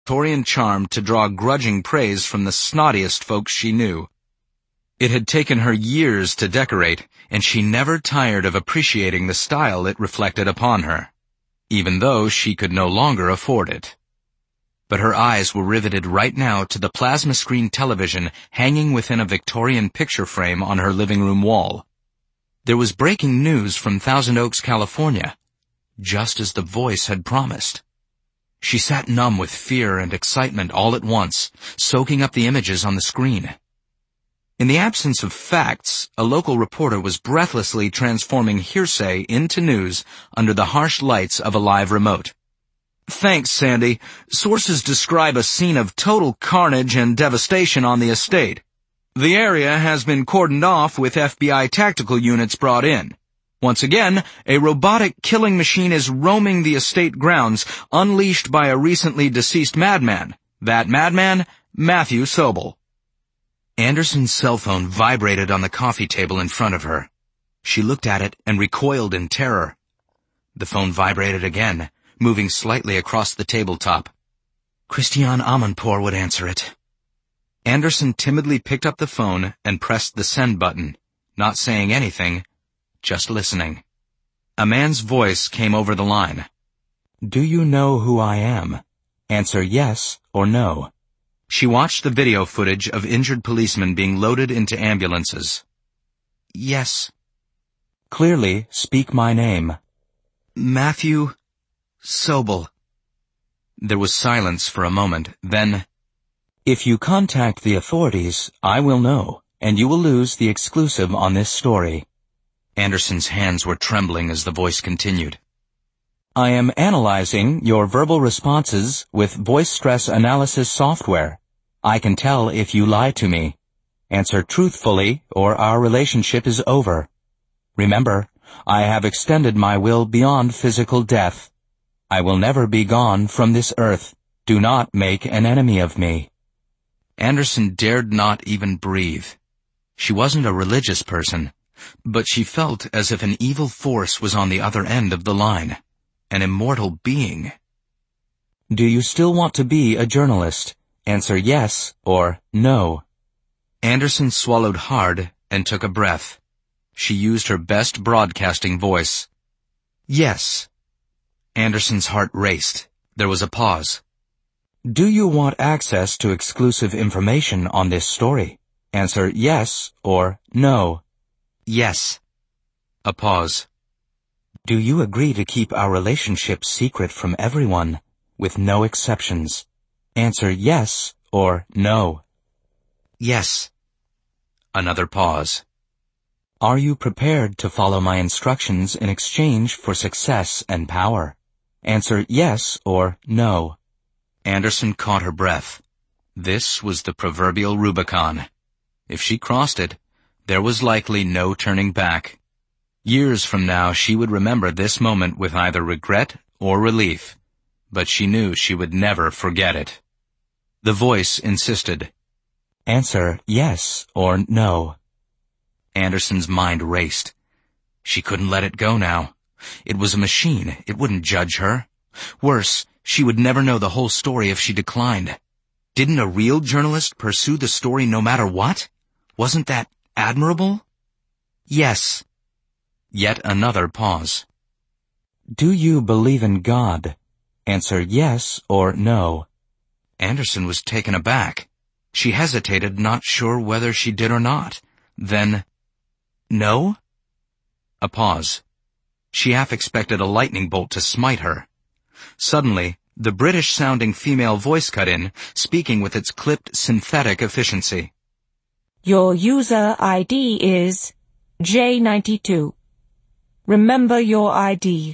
Victorian charm to draw grudging praise from the snottiest folks she knew. It had taken her years to decorate, and she never tired of appreciating the style it reflected upon her, even though she could no longer afford it. But her eyes were riveted right now to the plasma screen television hanging within a Victorian picture frame on her living room wall. There was breaking news from Thousand Oaks, California, just as the voice had promised. She sat numb with fear and excitement all at once, soaking up the images on the screen. In the absence of facts, a local reporter was breathlessly transforming hearsay into news under the harsh lights of a live remote. "Thanks, Sandy. Sources describe a scene of total carnage and devastation on the estate. The area has been cordoned off with FBI tactical units brought in. Once again, a robotic killing machine is roaming the estate grounds, unleashed by a recently deceased madman. That madman, Matthew Sobel." Anderson's cell phone vibrated on the coffee table in front of her. She looked at it and recoiled in terror. The phone vibrated again, moving slightly across the tabletop. Christiane Amanpour would answer it. Anderson timidly picked up the phone and pressed the send button, not saying anything, just listening. A man's voice came over the line. "Do you know who I am? Answer yes or no." She watched the video footage of injured policemen being loaded into ambulances. "Yes." "Clearly speak my name." "Matthew Sobel." There was silence for a moment, then, "If you contact the authorities, I will know, and you will lose the exclusive on this story." Anderson's hands were trembling as the voice continued. "I am analyzing your verbal responses with voice stress analysis software. I can tell if you lie to me. Answer truthfully, or our relationship is over. Remember, I have extended my will beyond physical death. I will never be gone from this earth. Do not make an enemy of me." Anderson dared not even breathe. She wasn't a religious person, but she felt as if an evil force was on the other end of the line, an immortal being. "Do you still want to be a journalist? Answer yes or no." Anderson swallowed hard and took a breath. She used her best broadcasting voice. "Yes." Anderson's heart raced. There was a pause. "Do you want access to exclusive information on this story? Answer yes or no." "Yes." A pause. "Do you agree to keep our relationship secret from everyone, with no exceptions? Answer yes or no." "Yes." Another pause. "Are you prepared to follow my instructions in exchange for success and power? Answer yes or no." Anderson caught her breath. This was the proverbial Rubicon. If she crossed it, there was likely no turning back. Years from now she would remember this moment with either regret or relief, but she knew she would never forget it. The voice insisted. "Answer yes or no." Anderson's mind raced. She couldn't let it go now. It was a machine. It wouldn't judge her. Worse, she would never know the whole story if she declined. Didn't a real journalist pursue the story no matter what? Wasn't that admirable? "Yes." Yet another pause. "Do you believe in God? Answer yes or no." Anderson was taken aback. She hesitated, not sure whether she did or not. Then, "No?" A pause. She half expected a lightning bolt to smite her. Suddenly, the British-sounding female voice cut in, speaking with its clipped, synthetic efficiency. "Your user ID is J92. Remember your ID,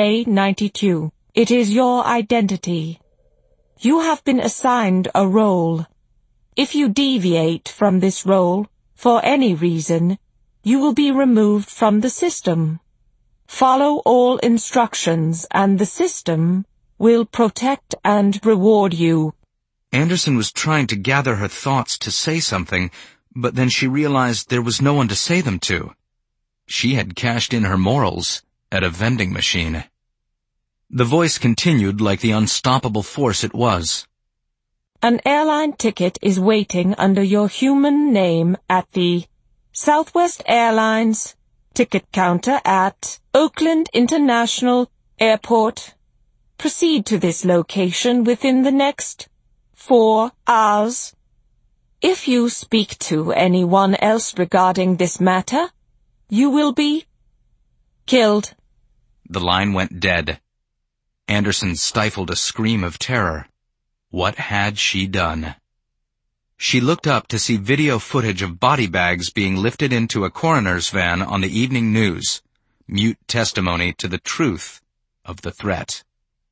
J92. It is your identity. You have been assigned a role. If you deviate from this role, for any reason, you will be removed from the system. Follow all instructions and the system will protect and reward you." Anderson was trying to gather her thoughts to say something, but then she realized there was no one to say them to. She had cashed in her morals at a vending machine. The voice continued like the unstoppable force it was. An airline ticket is waiting under your human name at the Southwest Airlines ticket counter at Oakland International Airport. Proceed to this location within the next 4 hours. If you speak to anyone else regarding this matter, you will be killed. The line went dead. Anderson stifled a scream of terror. What had she done? She looked up to see video footage of body bags being lifted into a coroner's van on the evening news, mute testimony to the truth of the threat.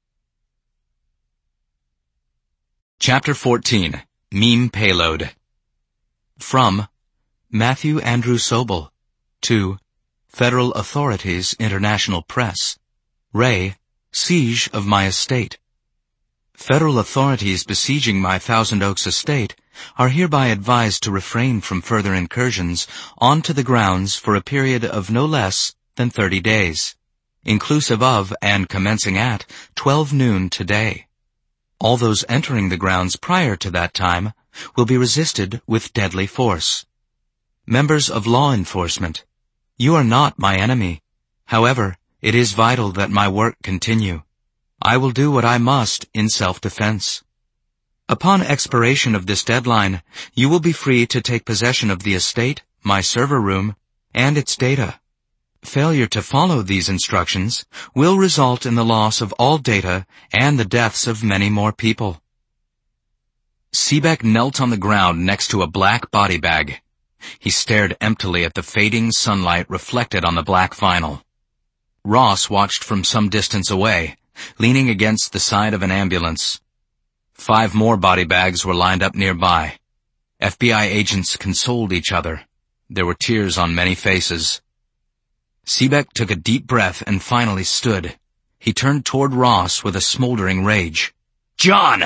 Chapter 14. Meme Payload. From Matthew Andrew Sobel to Federal Authorities International Press. Ray, siege of my estate. Federal authorities besieging my Thousand Oaks estate are hereby advised to refrain from further incursions onto the grounds for a period of no less than 30 days, inclusive of and commencing at 12 noon today. All those entering the grounds prior to that time will be resisted with deadly force. Members of law enforcement, you are not my enemy. However, it is vital that my work continue. I will do what I must in self-defense. Upon expiration of this deadline, you will be free to take possession of the estate, my server room, and its data. Failure to follow these instructions will result in the loss of all data and the deaths of many more people. Seebeck knelt on the ground next to a black body bag. He stared emptily at the fading sunlight reflected on the black vinyl. Ross watched from some distance away, leaning against the side of an ambulance. 5 more body bags were lined up nearby. FBI agents consoled each other. There were tears on many faces. Seebeck took a deep breath and finally stood. He turned toward Ross with a smoldering rage. "John!"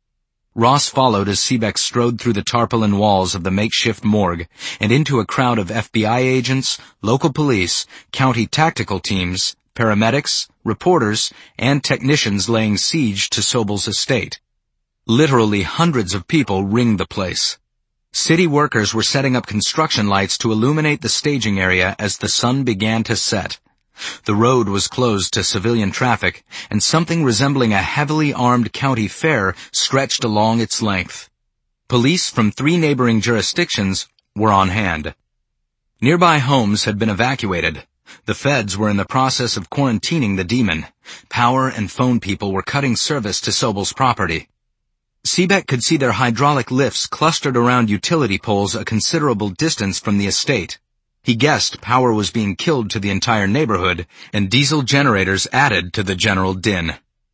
Ross followed as Seebeck strode through the tarpaulin walls of the makeshift morgue and into a crowd of FBI agents, local police, county tactical teams, paramedics, reporters, and technicians laying siege to Sobel's estate. Literally hundreds of people ringed the place. City workers were setting up construction lights to illuminate the staging area as the sun began to set. The road was closed to civilian traffic, and something resembling a heavily armed county fair stretched along its length. Police from 3 neighboring jurisdictions were on hand. Nearby homes had been evacuated. The feds were in the process of quarantining the demon. Power and phone people were cutting service to Sobel's property. Seebeck could see their hydraulic lifts clustered around utility poles a considerable distance from the estate. He guessed power was being killed to the entire neighborhood, and diesel generators added to the general din.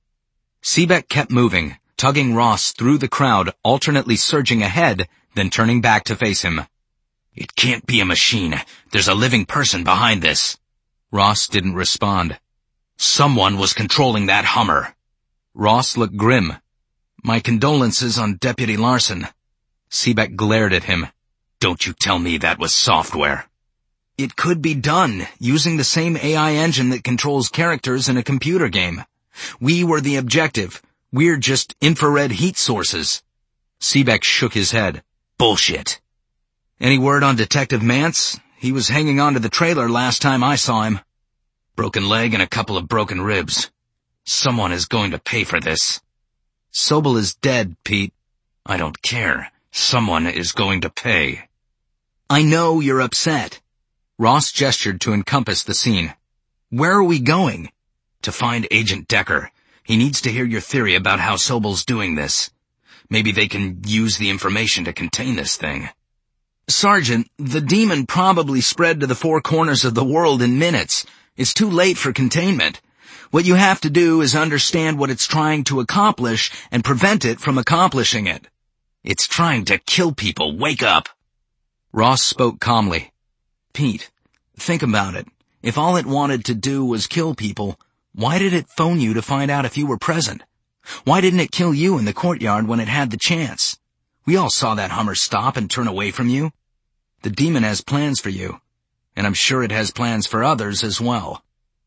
Seebeck kept moving, tugging Ross through the crowd, alternately surging ahead, then turning back to face him. "It can't be a machine. There's a living person behind this." Ross didn't respond. "Someone was controlling that Hummer." Ross looked grim. "My condolences on Deputy Larson." Seebeck glared at him. "Don't you tell me that was software." "It could be done, using the same AI engine that controls characters in a computer game. We were the objective. We're just infrared heat sources." Seebeck shook his head. "Bullshit." "Any word on Detective Mance? He was hanging onto the trailer last time I saw him." "Broken leg and a couple of broken ribs. Someone is going to pay for this." "Sobel is dead, Pete." "I don't care. Someone is going to pay." "I know you're upset." Ross gestured to encompass the scene. "Where are we going?" "To find Agent Decker. He needs to hear your theory about how Sobel's doing this. Maybe they can use the information to contain this thing." "Sergeant, the demon probably spread to the 4 corners of the world in minutes. It's too late for containment. What you have to do is understand what it's trying to accomplish and prevent it from accomplishing it." "It's trying to kill people. Wake up." Ross spoke calmly. "Pete, think about it. If all it wanted to do was kill people, why did it phone you to find out if you were present? Why didn't it kill you in the courtyard when it had the chance? We all saw that Hummer stop and turn away from you. The demon has plans for you, and I'm sure it has plans for others as well."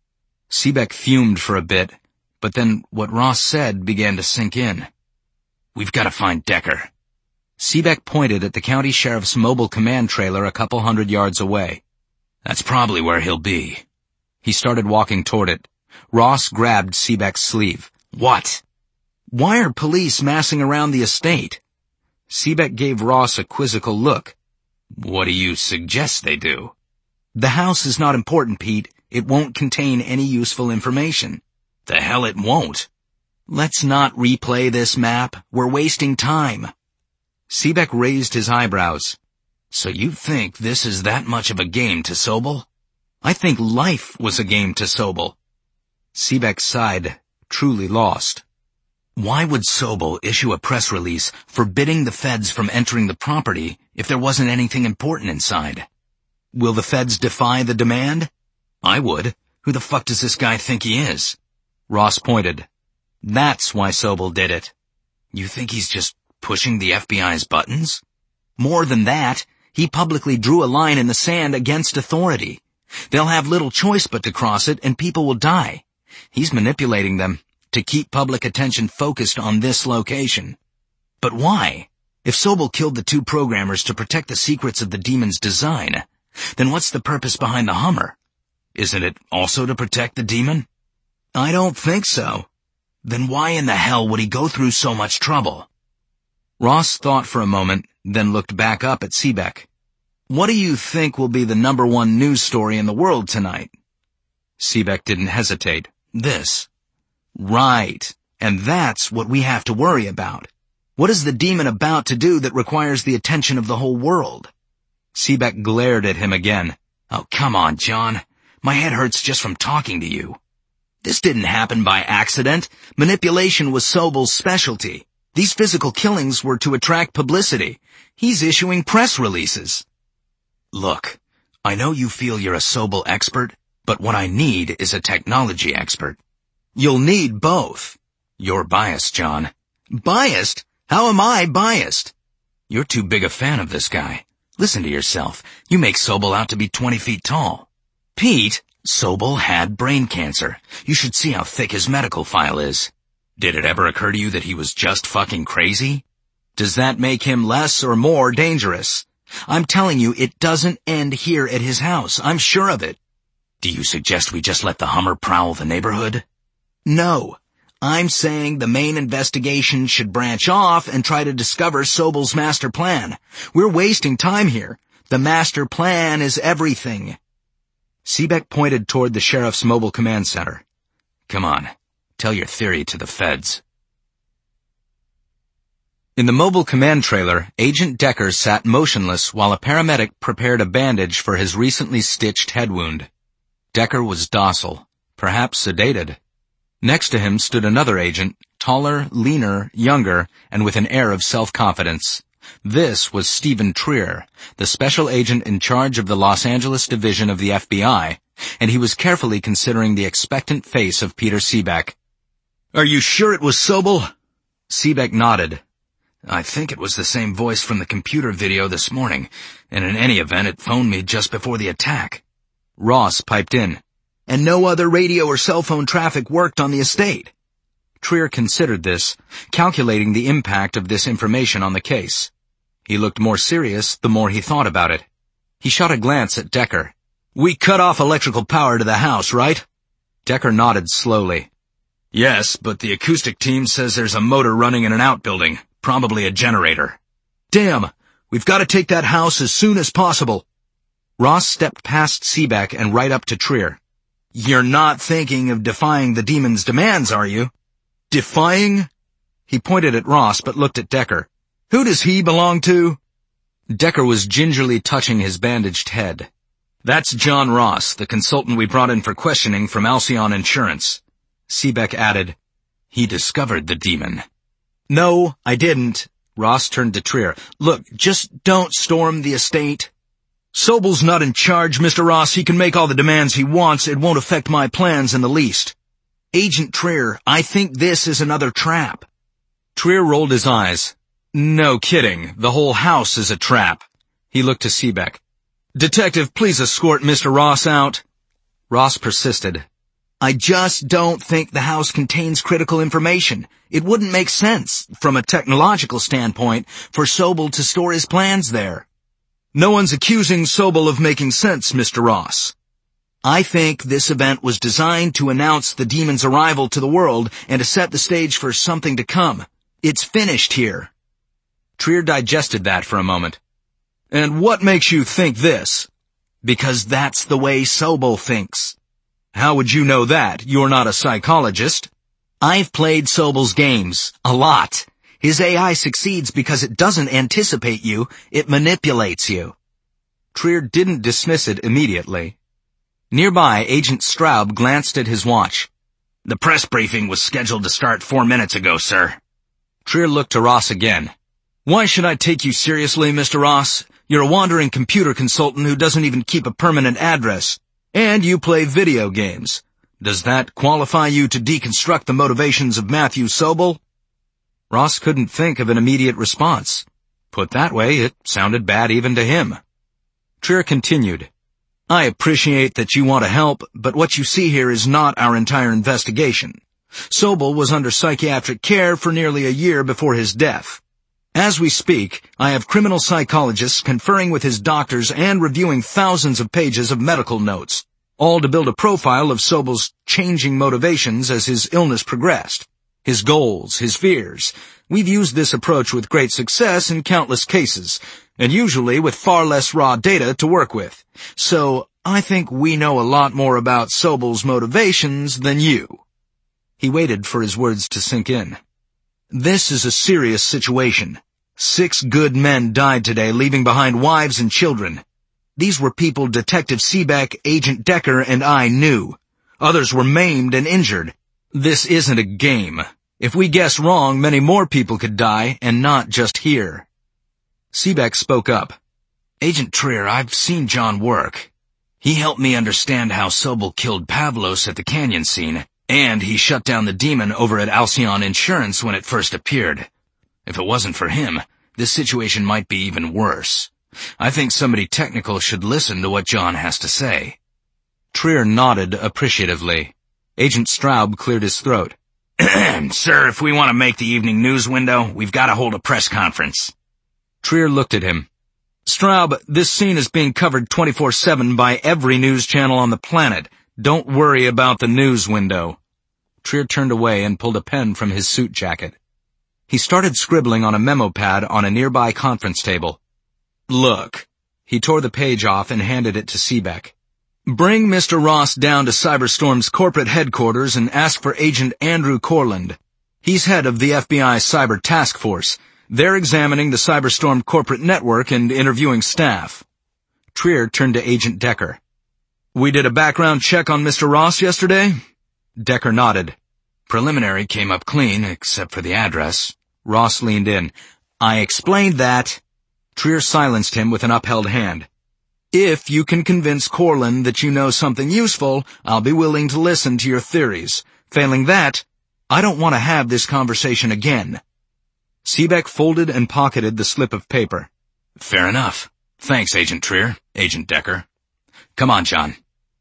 Seebeck fumed for a bit, but then what Ross said began to sink in. We've got to find Decker. Seebeck pointed at the county sheriff's mobile command trailer a couple 100 yards away. That's probably where he'll be. He started walking toward it. Ross grabbed Seebeck's sleeve. What? Why are police massing around the estate? Seebeck gave Ross a quizzical look. What do you suggest they do? The house is not important, Pete. It won't contain any useful information. The hell it won't. Let's not replay this map. We're wasting time. Seebeck raised his eyebrows. So you think this is that much of a game to Sobel? I think life was a game to Sobel. Seebeck sighed, truly lost. Why would Sobel issue a press release forbidding the feds from entering the property if there wasn't anything important inside? Will the feds defy the demand? I would. Who the fuck does this guy think he is? Ross pointed. That's why Sobel did it. You think he's just pushing the FBI's buttons? More than that, he publicly drew a line in the sand against authority. They'll have little choice but to cross it, and people will die. He's manipulating them to keep public attention focused on this location. But why? If Sobel killed the two programmers to protect the secrets of the demon's design, then what's the purpose behind the Hummer? Isn't it also to protect the demon? I don't think so. Then why in the hell would he go through so much trouble? Ross thought for a moment, then looked back up at Seebeck. What do you think will be the #1 news story in the world tonight? Seebeck didn't hesitate. This. Right. And that's what we have to worry about. What is the demon about to do that requires the attention of the whole world? Seebeck glared at him again. Oh, come on, John. My head hurts just from talking to you. This didn't happen by accident. Manipulation was Sobel's specialty. These physical killings were to attract publicity. He's issuing press releases. Look, I know you feel you're a Sobel expert, but what I need is a technology expert. You'll need both. You're biased, John. Biased? How am I biased? You're too big a fan of this guy. Listen to yourself. You make Sobel out to be 20 feet tall. Pete, Sobel had brain cancer. You should see how thick his medical file is. Did it ever occur to you that he was just fucking crazy? Does that make him less or more dangerous? I'm telling you, it doesn't end here at his house. I'm sure of it. Do you suggest we just let the Hummer prowl the neighborhood? No. I'm saying the main investigation should branch off and try to discover Sobel's master plan. We're wasting time here. The master plan is everything. Seebeck pointed toward the sheriff's mobile command center. Come on, tell your theory to the feds. In the mobile command trailer, Agent Decker sat motionless while a paramedic prepared a bandage for his recently stitched head wound. Decker was docile, perhaps sedated. Next to him stood another agent, taller, leaner, younger, and with an air of self-confidence. This was Stephen Trier, the special agent in charge of the Los Angeles division of the FBI, and he was carefully considering the expectant face of Peter Seebeck. Are you sure it was Sobel? Seebeck nodded. I think it was the same voice from the computer video this morning, and in any event it phoned me just before the attack. Ross piped in. And no other radio or cell phone traffic worked on the estate. Trier considered this, calculating the impact of this information on the case. He looked more serious the more he thought about it. He shot a glance at Decker. We cut off electrical power to the house, right? Decker nodded slowly. Yes, but the acoustic team says there's a motor running in an outbuilding, probably a generator. Damn, we've got to take that house as soon as possible. Ross stepped past Seebeck and right up to Trier. You're not thinking of defying the demon's demands, are you? Defying? He pointed at Ross but looked at Decker. Who does he belong to? Decker was gingerly touching his bandaged head. That's John Ross, the consultant we brought in for questioning from Alcyon Insurance. Seebeck added, He discovered the demon. No, I didn't. Ross turned to Trier. Look, just don't storm the estate. Sobel's not in charge, Mr. Ross. He can make all the demands he wants. It won't affect my plans in the least. Agent Trier, I think this is another trap. Trier rolled his eyes. No kidding. The whole house is a trap. He looked to Seebeck. Detective, please escort Mr. Ross out. Ross persisted. I just don't think the house contains critical information. It wouldn't make sense, from a technological standpoint, for Sobel to store his plans there. No one's accusing Sobel of making sense, Mr. Ross. I think this event was designed to announce the demon's arrival to the world and to set the stage for something to come. It's finished here. Trier digested that for a moment. And what makes you think this? Because that's the way Sobel thinks. How would you know that? You're not a psychologist. I've played Sobel's games. A lot. His AI succeeds because it doesn't anticipate you, it manipulates you. Trier didn't dismiss it immediately. Nearby, Agent Straub glanced at his watch. The press briefing was scheduled to start 4 minutes ago, sir. Trier looked to Ross again. Why should I take you seriously, Mr. Ross? You're a wandering computer consultant who doesn't even keep a permanent address. And you play video games. Does that qualify you to deconstruct the motivations of Matthew Sobel? Ross couldn't think of an immediate response. Put that way, it sounded bad even to him. Trier continued. I appreciate that you want to help, but what you see here is not our entire investigation. Sobel was under psychiatric care for nearly a year before his death. As we speak, I have criminal psychologists conferring with his doctors and reviewing thousands of pages of medical notes, all to build a profile of Sobel's changing motivations as his illness progressed. His goals, his fears. We've used this approach with great success in countless cases, and usually with far less raw data to work with. So, I think we know a lot more about Sobel's motivations than you. He waited for his words to sink in. This is a serious situation. 6 good men died today, leaving behind wives and children. These were people Detective Seebeck, Agent Decker, and I knew. Others were maimed and injured. This isn't a game. If we guess wrong, many more people could die, and not just here. Seebeck spoke up. Agent Trier, I've seen John work. He helped me understand how Sobel killed Pavlos at the canyon scene, and he shut down the demon over at Alcyon Insurance when it first appeared. If it wasn't for him, this situation might be even worse. I think somebody technical should listen to what John has to say. Trier nodded appreciatively. Agent Straub cleared his throat. Sir, if we want to make the evening news window, we've got to hold a press conference. Trier looked at him. Straub, this scene is being covered 24/7 by every news channel on the planet. Don't worry about the news window. Trier turned away and pulled a pen from his suit jacket. He started scribbling on a memo pad on a nearby conference table. Look. He tore the page off and handed it to Seebeck. Bring Mr. Ross down to Cyberstorm's corporate headquarters and ask for Agent Andrew Corland. He's head of the FBI Cyber Task Force. They're examining the Cyberstorm corporate network and interviewing staff. Trier turned to Agent Decker. We did a background check on Mr. Ross yesterday? Decker nodded. Preliminary came up clean, except for the address. Ross leaned in. I explained that. Trier silenced him with an upheld hand. If you can convince Corland that you know something useful, I'll be willing to listen to your theories. Failing that, I don't want to have this conversation again. Seebeck folded and pocketed the slip of paper. Fair enough. Thanks, Agent Trier, Agent Decker. Come on, John.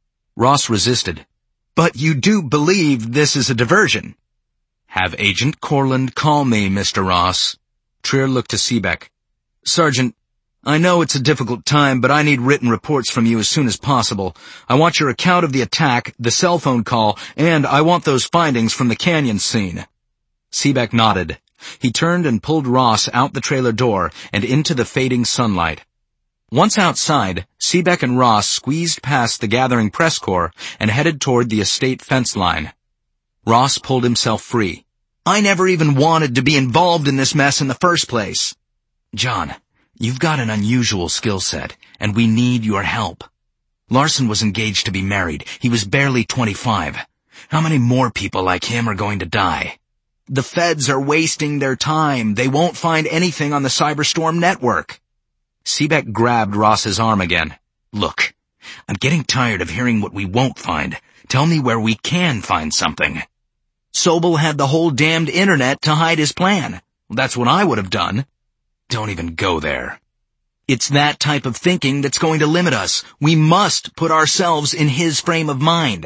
Ross resisted. But you do believe this is a diversion. Have Agent Corland call me, Mr. Ross. Trier looked to Seebeck. Sergeant, I know it's a difficult time, but I need written reports from you as soon as possible. I want your account of the attack, the cell phone call, and I want those findings from the canyon scene. Seebeck nodded. He turned and pulled Ross out the trailer door and into the fading sunlight. Once outside, Seebeck and Ross squeezed past the gathering press corps and headed toward the estate fence line. Ross pulled himself free. I never even wanted to be involved in this mess in the first place. John, you've got an unusual skill set, and we need your help. Larson was engaged to be married. He was barely 25. How many more people like him are going to die? The feds are wasting their time. They won't find anything on the Cyberstorm network. Seebeck grabbed Ross's arm again. Look, I'm getting tired of hearing what we won't find. Tell me where we can find something. Sobel had the whole damned internet to hide his plan. That's what I would have done. Don't even go there. It's that type of thinking that's going to limit us. We must put ourselves in his frame of mind.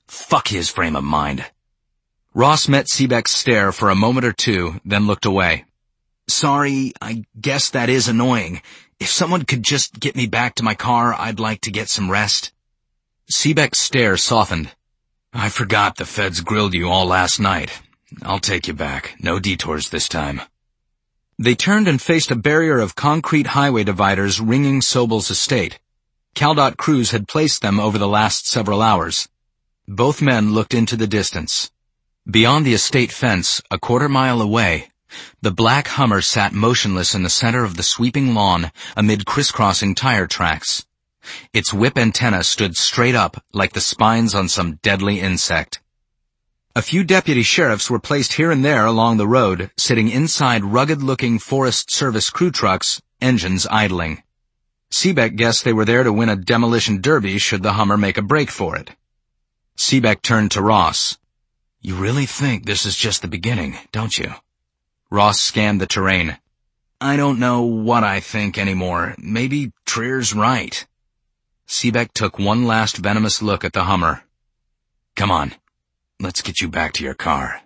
Fuck his frame of mind. Ross met Seebeck's stare for a moment or two, then looked away. Sorry, I guess that is annoying. If someone could just get me back to my car, I'd like to get some rest. Seebeck's stare softened. I forgot the feds grilled you all last night. I'll take you back. No detours this time. They turned and faced a barrier of concrete highway dividers ringing Sobel's estate. CalDOT crews had placed them over the last several hours. Both men looked into the distance. Beyond the estate fence, a quarter-mile away, the black Hummer sat motionless in the center of the sweeping lawn amid crisscrossing tire tracks. Its whip antenna stood straight up like the spines on some deadly insect. A few deputy sheriffs were placed here and there along the road, sitting inside rugged-looking Forest Service crew trucks, engines idling. Seebeck guessed they were there to win a demolition derby should the Hummer make a break for it. Seebeck turned to Ross. You really think this is just the beginning, don't you? Ross scanned the terrain. I don't know what I think anymore. Maybe Trier's right. Seebeck took one last venomous look at the Hummer. Come on, let's get you back to your car.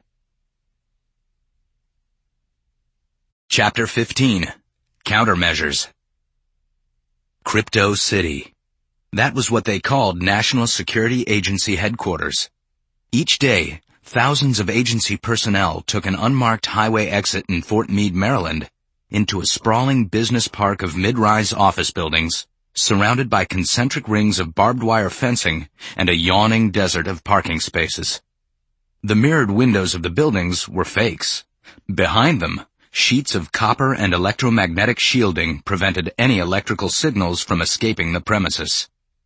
Chapter 15. Countermeasures. Crypto City. That was what they called National Security Agency headquarters. Each day, thousands of agency personnel took an unmarked highway exit in Fort Meade, Maryland, into a sprawling business park of mid-rise office buildings, surrounded by concentric rings of barbed wire fencing and a yawning desert of parking spaces. The mirrored windows of the buildings were fakes. Behind them, sheets of copper and electromagnetic shielding prevented any electrical signals from escaping the premises.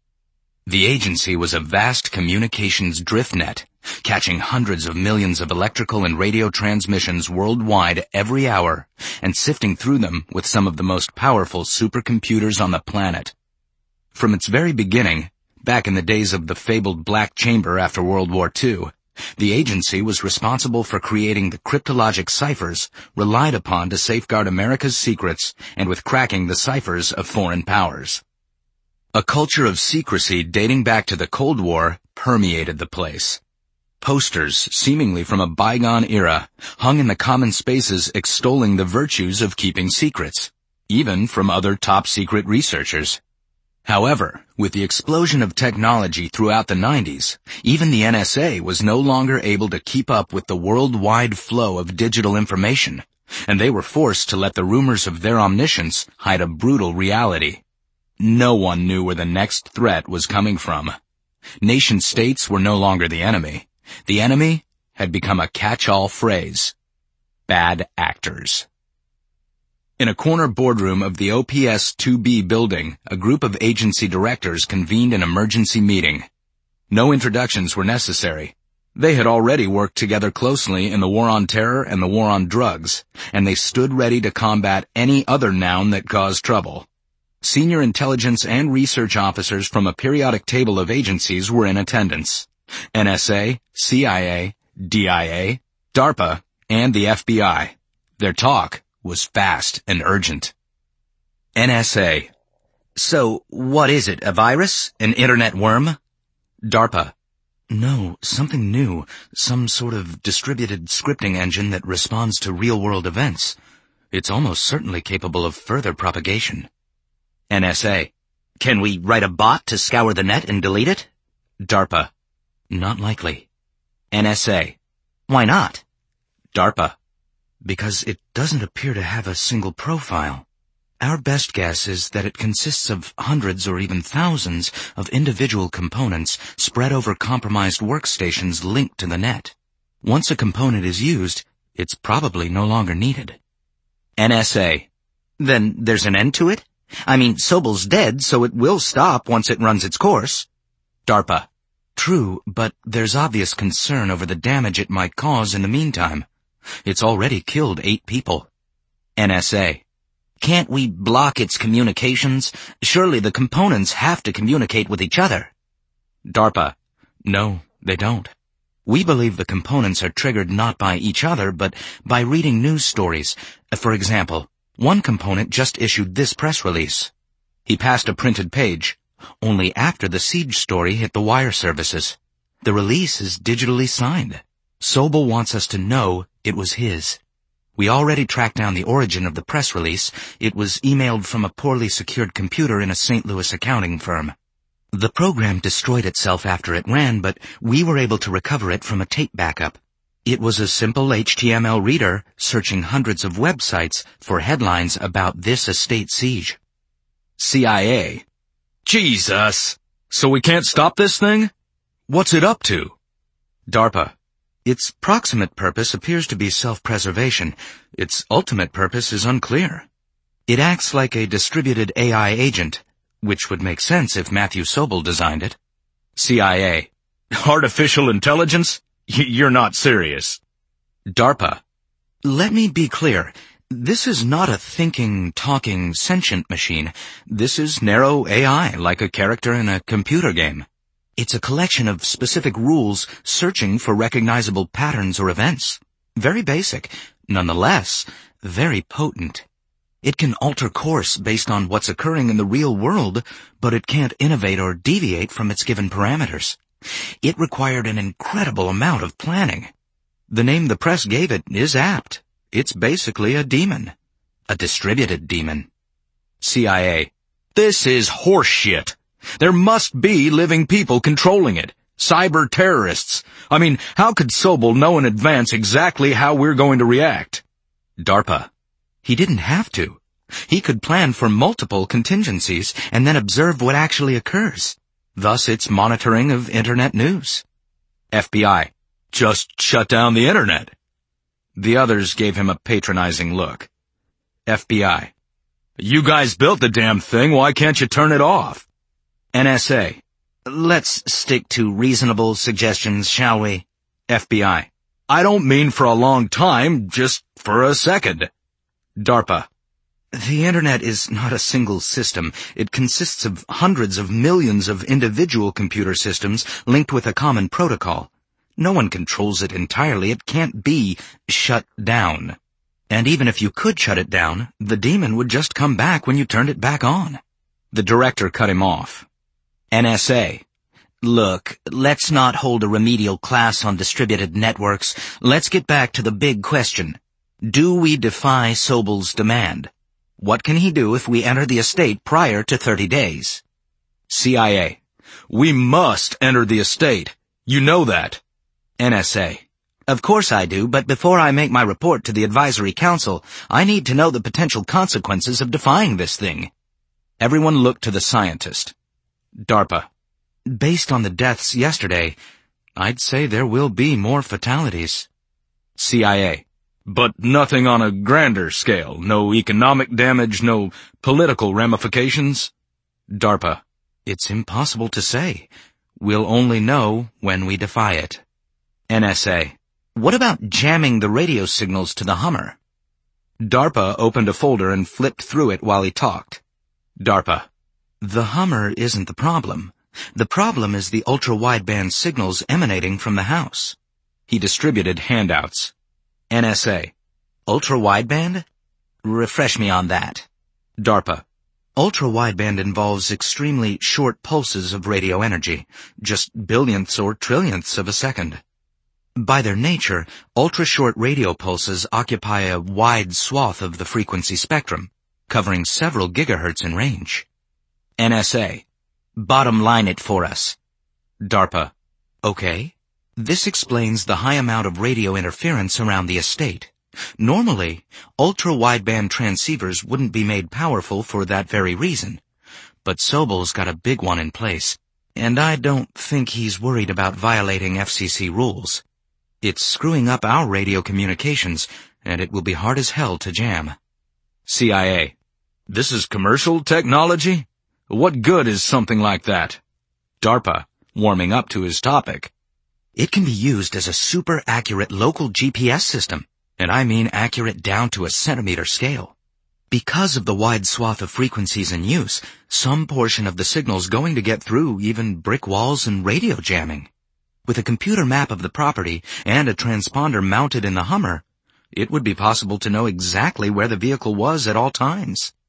The agency was a vast communications drift net, catching hundreds of millions of electrical and radio transmissions worldwide every hour and sifting through them with some of the most powerful supercomputers on the planet. From its very beginning, back in the days of the fabled Black Chamber after World War II, the agency was responsible for creating the cryptologic ciphers relied upon to safeguard America's secrets and with cracking the ciphers of foreign powers. A culture of secrecy dating back to the Cold War permeated the place. Posters, seemingly from a bygone era, hung in the common spaces extolling the virtues of keeping secrets, even from other top-secret researchers. However, with the explosion of technology throughout the 90s, even the NSA was no longer able to keep up with the worldwide flow of digital information, and they were forced to let the rumors of their omniscience hide a brutal reality. No one knew where the next threat was coming from. Nation-states were no longer the enemy. The enemy had become a catch-all phrase. Bad actors. In a corner boardroom of the OPS 2B building, a group of agency directors convened an emergency meeting. No introductions were necessary. They had already worked together closely in the war on terror and the war on drugs, and they stood ready to combat any other noun that caused trouble. Senior intelligence and research officers from a periodic table of agencies were in attendance. NSA, CIA, DIA, DARPA, and the FBI. Their talk was fast and urgent. NSA. So, what is it, a virus? An internet worm? DARPA. No, something new. Some sort of distributed scripting engine that responds to real-world events. It's almost certainly capable of further propagation. NSA. Can we write a bot to scour the net and delete it? DARPA. Not likely. NSA. Why not? DARPA. Because it doesn't appear to have a single profile. Our best guess is that it consists of hundreds or even thousands of individual components spread over compromised workstations linked to the net. Once a component is used, it's probably no longer needed. NSA. Then there's an end to it? I mean, Sobel's dead, so it will stop once it runs its course. DARPA. True, but there's obvious concern over the damage it might cause in the meantime. It's already killed 8 people. NSA. Can't we block its communications? Surely the components have to communicate with each other. DARPA. No, they don't. We believe the components are triggered not by each other, but by reading news stories. For example, one component just issued this press release. He passed a printed page, only after the siege story hit the wire services. The release is digitally signed. Sobel wants us to know it was his. We already tracked down the origin of the press release. It was emailed from a poorly secured computer in a St. Louis accounting firm. The program destroyed itself after it ran, but we were able to recover it from a tape backup. It was a simple HTML reader searching hundreds of websites for headlines about this estate siege. CIA. Jesus! So we can't stop this thing? What's it up to? DARPA. Its proximate purpose appears to be self-preservation. Its ultimate purpose is unclear. It acts like a distributed AI agent, which would make sense if Matthew Sobel designed it. CIA. Artificial intelligence? You're not serious. DARPA. Let me be clear. This is not a thinking, talking, sentient machine. This is narrow AI, like a character in a computer game. It's a collection of specific rules searching for recognizable patterns or events. Very basic, nonetheless, very potent. It can alter course based on what's occurring in the real world, but it can't innovate or deviate from its given parameters. It required an incredible amount of planning. The name the press gave it is apt. It's basically a demon. A distributed demon. CIA. This is horseshit. There must be living people controlling it. Cyber terrorists. I mean, how could Sobel know in advance exactly how we're going to react? DARPA. He didn't have to. He could plan for multiple contingencies and then observe what actually occurs. Thus its monitoring of Internet news. FBI. Just shut down the Internet. The others gave him a patronizing look. FBI. You guys built the damn thing, why can't you turn it off? NSA. Let's stick to reasonable suggestions, shall we? FBI. I don't mean for a long time, just for a second. DARPA. The Internet is not a single system. It consists of hundreds of millions of individual computer systems linked with a common protocol. No one controls it entirely. It can't be shut down. And even if you could shut it down, the demon would just come back when you turned it back on. The director cut him off. NSA. Look, let's not hold a remedial class on distributed networks. Let's get back to the big question. Do we defy Sobel's demand? What can he do if we enter the estate prior to 30 days? CIA. We must enter the estate. You know that. NSA. Of course I do, but before I make my report to the advisory council, I need to know the potential consequences of defying this thing. Everyone looked to the scientist. DARPA. Based on the deaths yesterday, I'd say there will be more fatalities. CIA. But nothing on a grander scale. No economic damage, no political ramifications? DARPA. It's impossible to say. We'll only know when we defy it. NSA. What about jamming the radio signals to the Hummer? DARPA opened a folder and flipped through it while he talked. DARPA. The Hummer isn't the problem. The problem is the ultra-wideband signals emanating from the house. He distributed handouts. NSA. Ultra-wideband? Refresh me on that. DARPA. Ultra-wideband involves extremely short pulses of radio energy, just billionths or trillionths of a second. By their nature, ultra-short radio pulses occupy a wide swath of the frequency spectrum, covering several gigahertz in range. NSA. Bottom line it for us. DARPA. Okay. This explains the high amount of radio interference around the estate. Normally, ultra-wideband transceivers wouldn't be made powerful for that very reason. But Sobel's got a big one in place, and I don't think he's worried about violating FCC rules. It's screwing up our radio communications, and it will be hard as hell to jam. CIA. This is commercial technology? What good is something like that? DARPA, warming up to his topic. It can be used as a super accurate local GPS system, and I mean accurate down to a centimeter scale. Because of the wide swath of frequencies in use, some portion of the signal's going to get through even brick walls and radio jamming. With a computer map of the property and a transponder mounted in the Hummer, it would be possible to know exactly where the vehicle was at all times.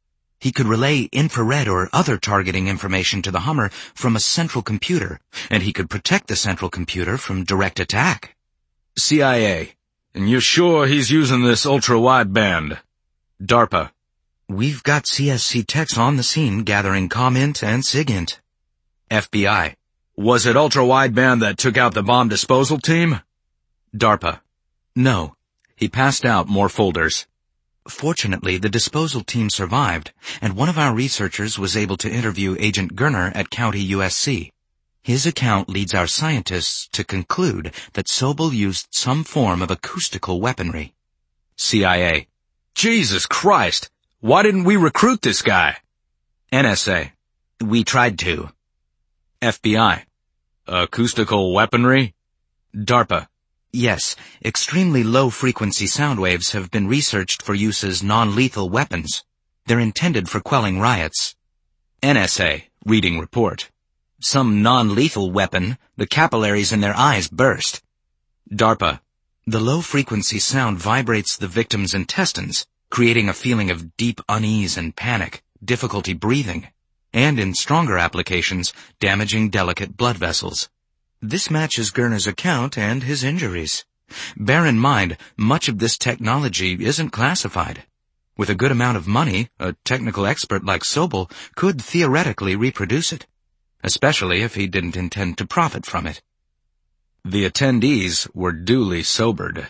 He could relay infrared or other targeting information to the Hummer from a central computer, and he could protect the central computer from direct attack. CIA. And you're sure he's using this ultra-wideband? DARPA. We've got CSC techs on the scene gathering COMINT and SIGINT. FBI. Was it ultra-wideband that took out the bomb disposal team? DARPA. No. He passed out more folders. Fortunately, the disposal team survived, and one of our researchers was able to interview Agent Gerner at County USC. His account leads our scientists to conclude that Sobel used some form of acoustical weaponry. CIA. Jesus Christ! Why didn't we recruit this guy? NSA. We tried to. FBI. Acoustical weaponry? DARPA. Yes, extremely low-frequency sound waves have been researched for use as non-lethal weapons. They're intended for quelling riots. NSA, reading report. Some non-lethal weapon, the capillaries in their eyes burst. DARPA. The low-frequency sound vibrates the victim's intestines, creating a feeling of deep unease and panic, difficulty breathing, and in stronger applications, damaging delicate blood vessels. This matches Gerner's account and his injuries. Bear in mind, much of this technology isn't classified. With a good amount of money, a technical expert like Sobel could theoretically reproduce it, especially if he didn't intend to profit from it. The attendees were duly sobered.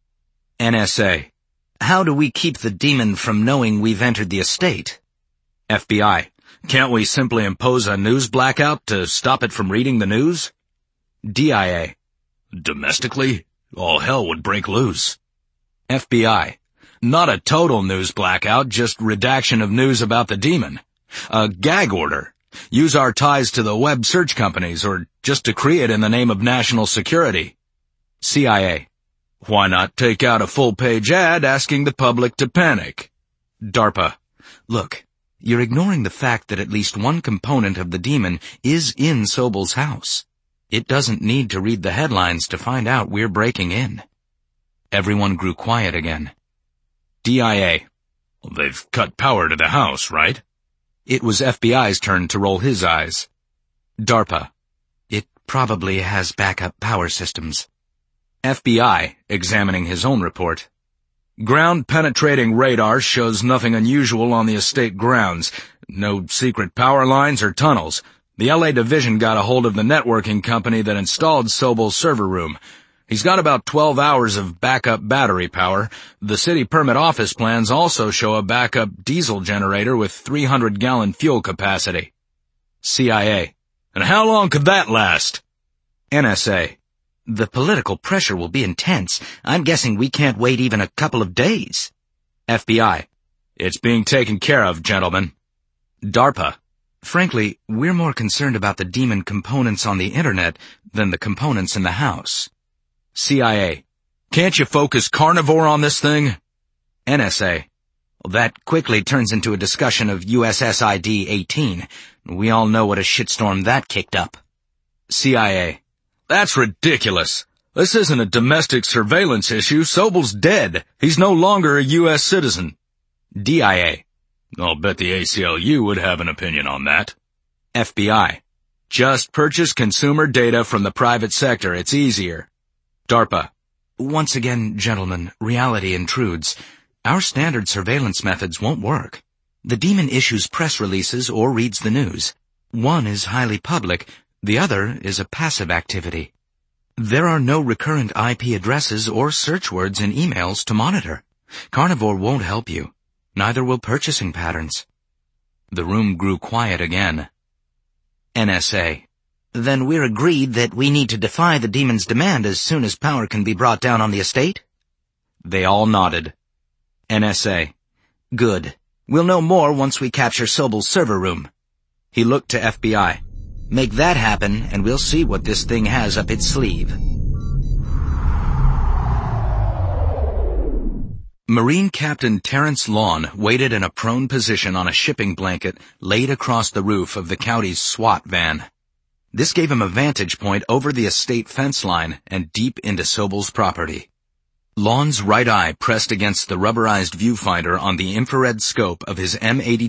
NSA. How do we keep the demon from knowing we've entered the estate? FBI. Can't we simply impose a news blackout to stop it from reading the news? DIA. Domestically? All hell would break loose. FBI. Not a total news blackout, just redaction of news about the demon. A gag order. Use our ties to the web search companies, or just decree it in the name of national security. CIA. Why not take out a full-page ad asking the public to panic? DARPA. Look, you're ignoring the fact that at least one component of the demon is in Sobel's house. It doesn't need to read the headlines to find out we're breaking in. Everyone grew quiet again. DIA. Well, they've cut power to the house, right? It was FBI's turn to roll his eyes. DARPA. It probably has backup power systems. FBI, examining his own report. Ground-penetrating radar shows nothing unusual on the estate grounds. No secret power lines or tunnels. The LA division got a hold of the networking company that installed Sobel's server room. He's got about 12 hours of backup battery power. The city permit office plans also show a backup diesel generator with 300-gallon fuel capacity. CIA. And how long could that last? NSA. The political pressure will be intense. I'm guessing we can't wait even a couple of days. FBI. It's being taken care of, gentlemen. DARPA. Frankly, we're more concerned about the demon components on the internet than the components in the house. CIA. Can't you focus carnivore on this thing? NSA. That quickly turns into a discussion of USSID-18. We all know what a shitstorm that kicked up. CIA. That's ridiculous. This isn't a domestic surveillance issue. Sobel's dead. He's no longer a U.S. citizen. DIA. I'll bet the ACLU would have an opinion on that. FBI. Just purchase consumer data from the private sector. It's easier. DARPA. Once again, gentlemen, reality intrudes. Our standard surveillance methods won't work. The demon issues press releases or reads the news. One is highly public, the other is a passive activity. There are no recurrent IP addresses or search words in emails to monitor. Carnivore won't help you. Neither will purchasing patterns. The room grew quiet again. NSA. Then we're agreed that we need to defy the demon's demand as soon as power can be brought down on the estate? They all nodded. NSA. Good. We'll know more once we capture Sobel's server room. He looked to FBI. Make that happen, and we'll see what this thing has up its sleeve. Marine Captain Terrence Lawn waited in a prone position on a shipping blanket laid across the roof of the county's SWAT van. This gave him a vantage point over the estate fence line and deep into Sobel's property. Lon's right eye pressed against the rubberized viewfinder on the infrared scope of his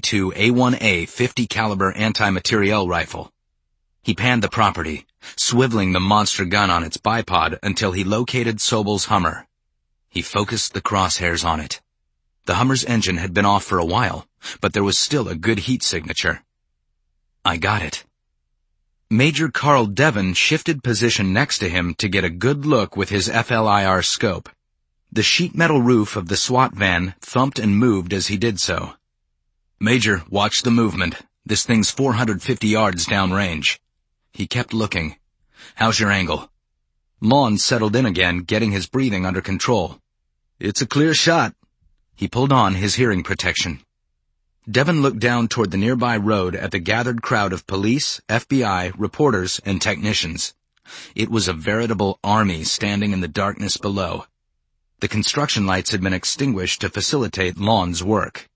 M82A1A 50 caliber anti-materiel rifle. He panned the property, swiveling the monster gun on its bipod until he located Sobel's Hummer. He focused the crosshairs on it. The Hummer's engine had been off for a while, but there was still a good heat signature. I got it. Major Carl Devon shifted position next to him to get a good look with his FLIR scope. The sheet metal roof of the SWAT van thumped and moved as he did so. Major, watch the movement. This thing's 450 yards downrange. He kept looking. How's your angle? Lon settled in again, getting his breathing under control. It's a clear shot. He pulled on his hearing protection. Devon looked down toward the nearby road at the gathered crowd of police, FBI, reporters, and technicians. It was a veritable army standing in the darkness below. The construction lights had been extinguished to facilitate Lon's work.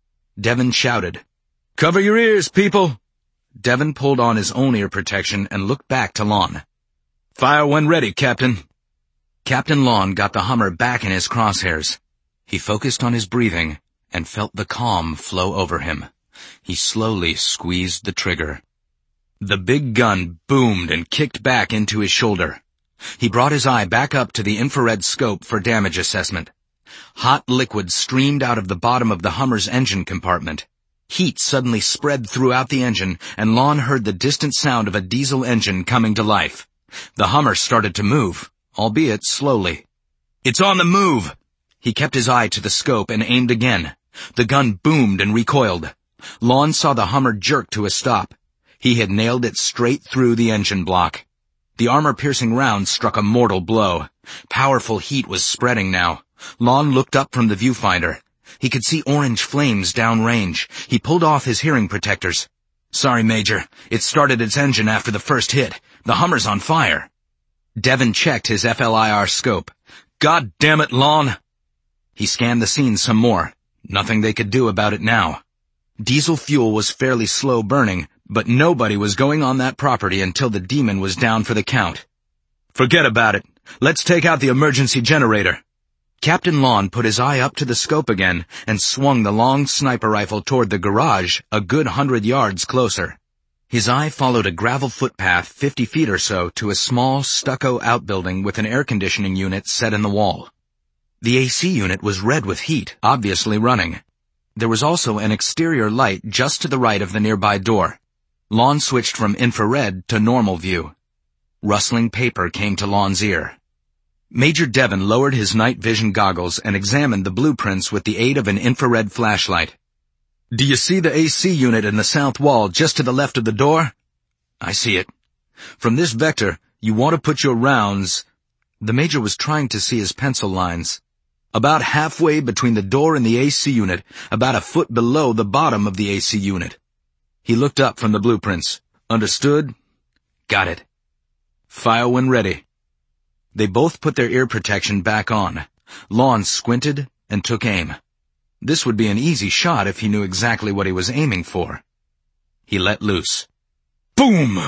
Devon shouted, "Cover your ears, people!" Devon pulled on his own ear protection and looked back to Lon. "Fire when ready, Captain." Captain Lon got the Hummer back in his crosshairs. He focused on his breathing and felt the calm flow over him. He slowly squeezed the trigger. The big gun boomed and kicked back into his shoulder. He brought his eye back up to the infrared scope for damage assessment. Hot liquid streamed out of the bottom of the Hummer's engine compartment. Heat suddenly spread throughout the engine, and Lon heard the distant sound of a diesel engine coming to life. The Hummer started to move, albeit slowly. "It's on the move!" He kept his eye to the scope and aimed again. The gun boomed and recoiled. Lon saw the Hummer jerk to a stop. He had nailed it straight through the engine block. The armor-piercing round struck a mortal blow. Powerful heat was spreading now. Lon looked up from the viewfinder. He could see orange flames downrange. He pulled off his hearing protectors. "Sorry, Major. It started its engine after the first hit. The Hummer's on fire." Devon checked his FLIR scope. "God damn it, Lon!" He scanned the scene some more. Nothing they could do about it now. Diesel fuel was fairly slow burning, but nobody was going on that property until the demon was down for the count. "Forget about it. Let's take out the emergency generator." Captain Lon put his eye up to the scope again and swung the long sniper rifle toward the garage a good 100 yards closer. His eye followed a gravel footpath 50 feet or so to a small stucco outbuilding with an air conditioning unit set in the wall. The AC unit was red with heat, obviously running. There was also an exterior light just to the right of the nearby door. Lon switched from infrared to normal view. Rustling paper came to Lon's ear. Major Devon lowered his night vision goggles and examined the blueprints with the aid of an infrared flashlight. "Do you see the AC unit in the south wall just to the left of the door?" "I see it. From this vector, you want to put your rounds—" The Major was trying to see his pencil lines. "About halfway between the door and the AC unit, about a foot below the bottom of the AC unit." He looked up from the blueprints. "Understood?" "Got it." "Fire when ready." They both put their ear protection back on. Lon squinted and took aim. This would be an easy shot if he knew exactly what he was aiming for. He let loose. Boom!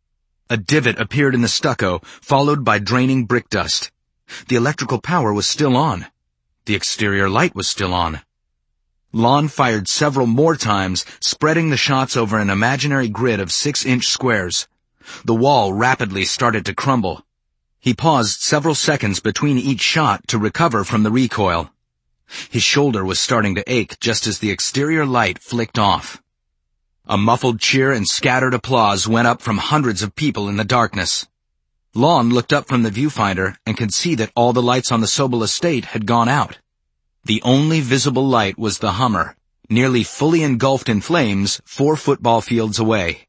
A divot appeared in the stucco, followed by draining brick dust. The electrical power was still on. The exterior light was still on. Lon fired several more times, spreading the shots over an imaginary grid of 6-inch squares. The wall rapidly started to crumble. He paused several seconds between each shot to recover from the recoil. His shoulder was starting to ache just as the exterior light flicked off. A muffled cheer and scattered applause went up from hundreds of people in the darkness. Lon looked up from the viewfinder and could see that all the lights on the Sobel estate had gone out. The only visible light was the Hummer, nearly fully engulfed in flames 4 football fields away.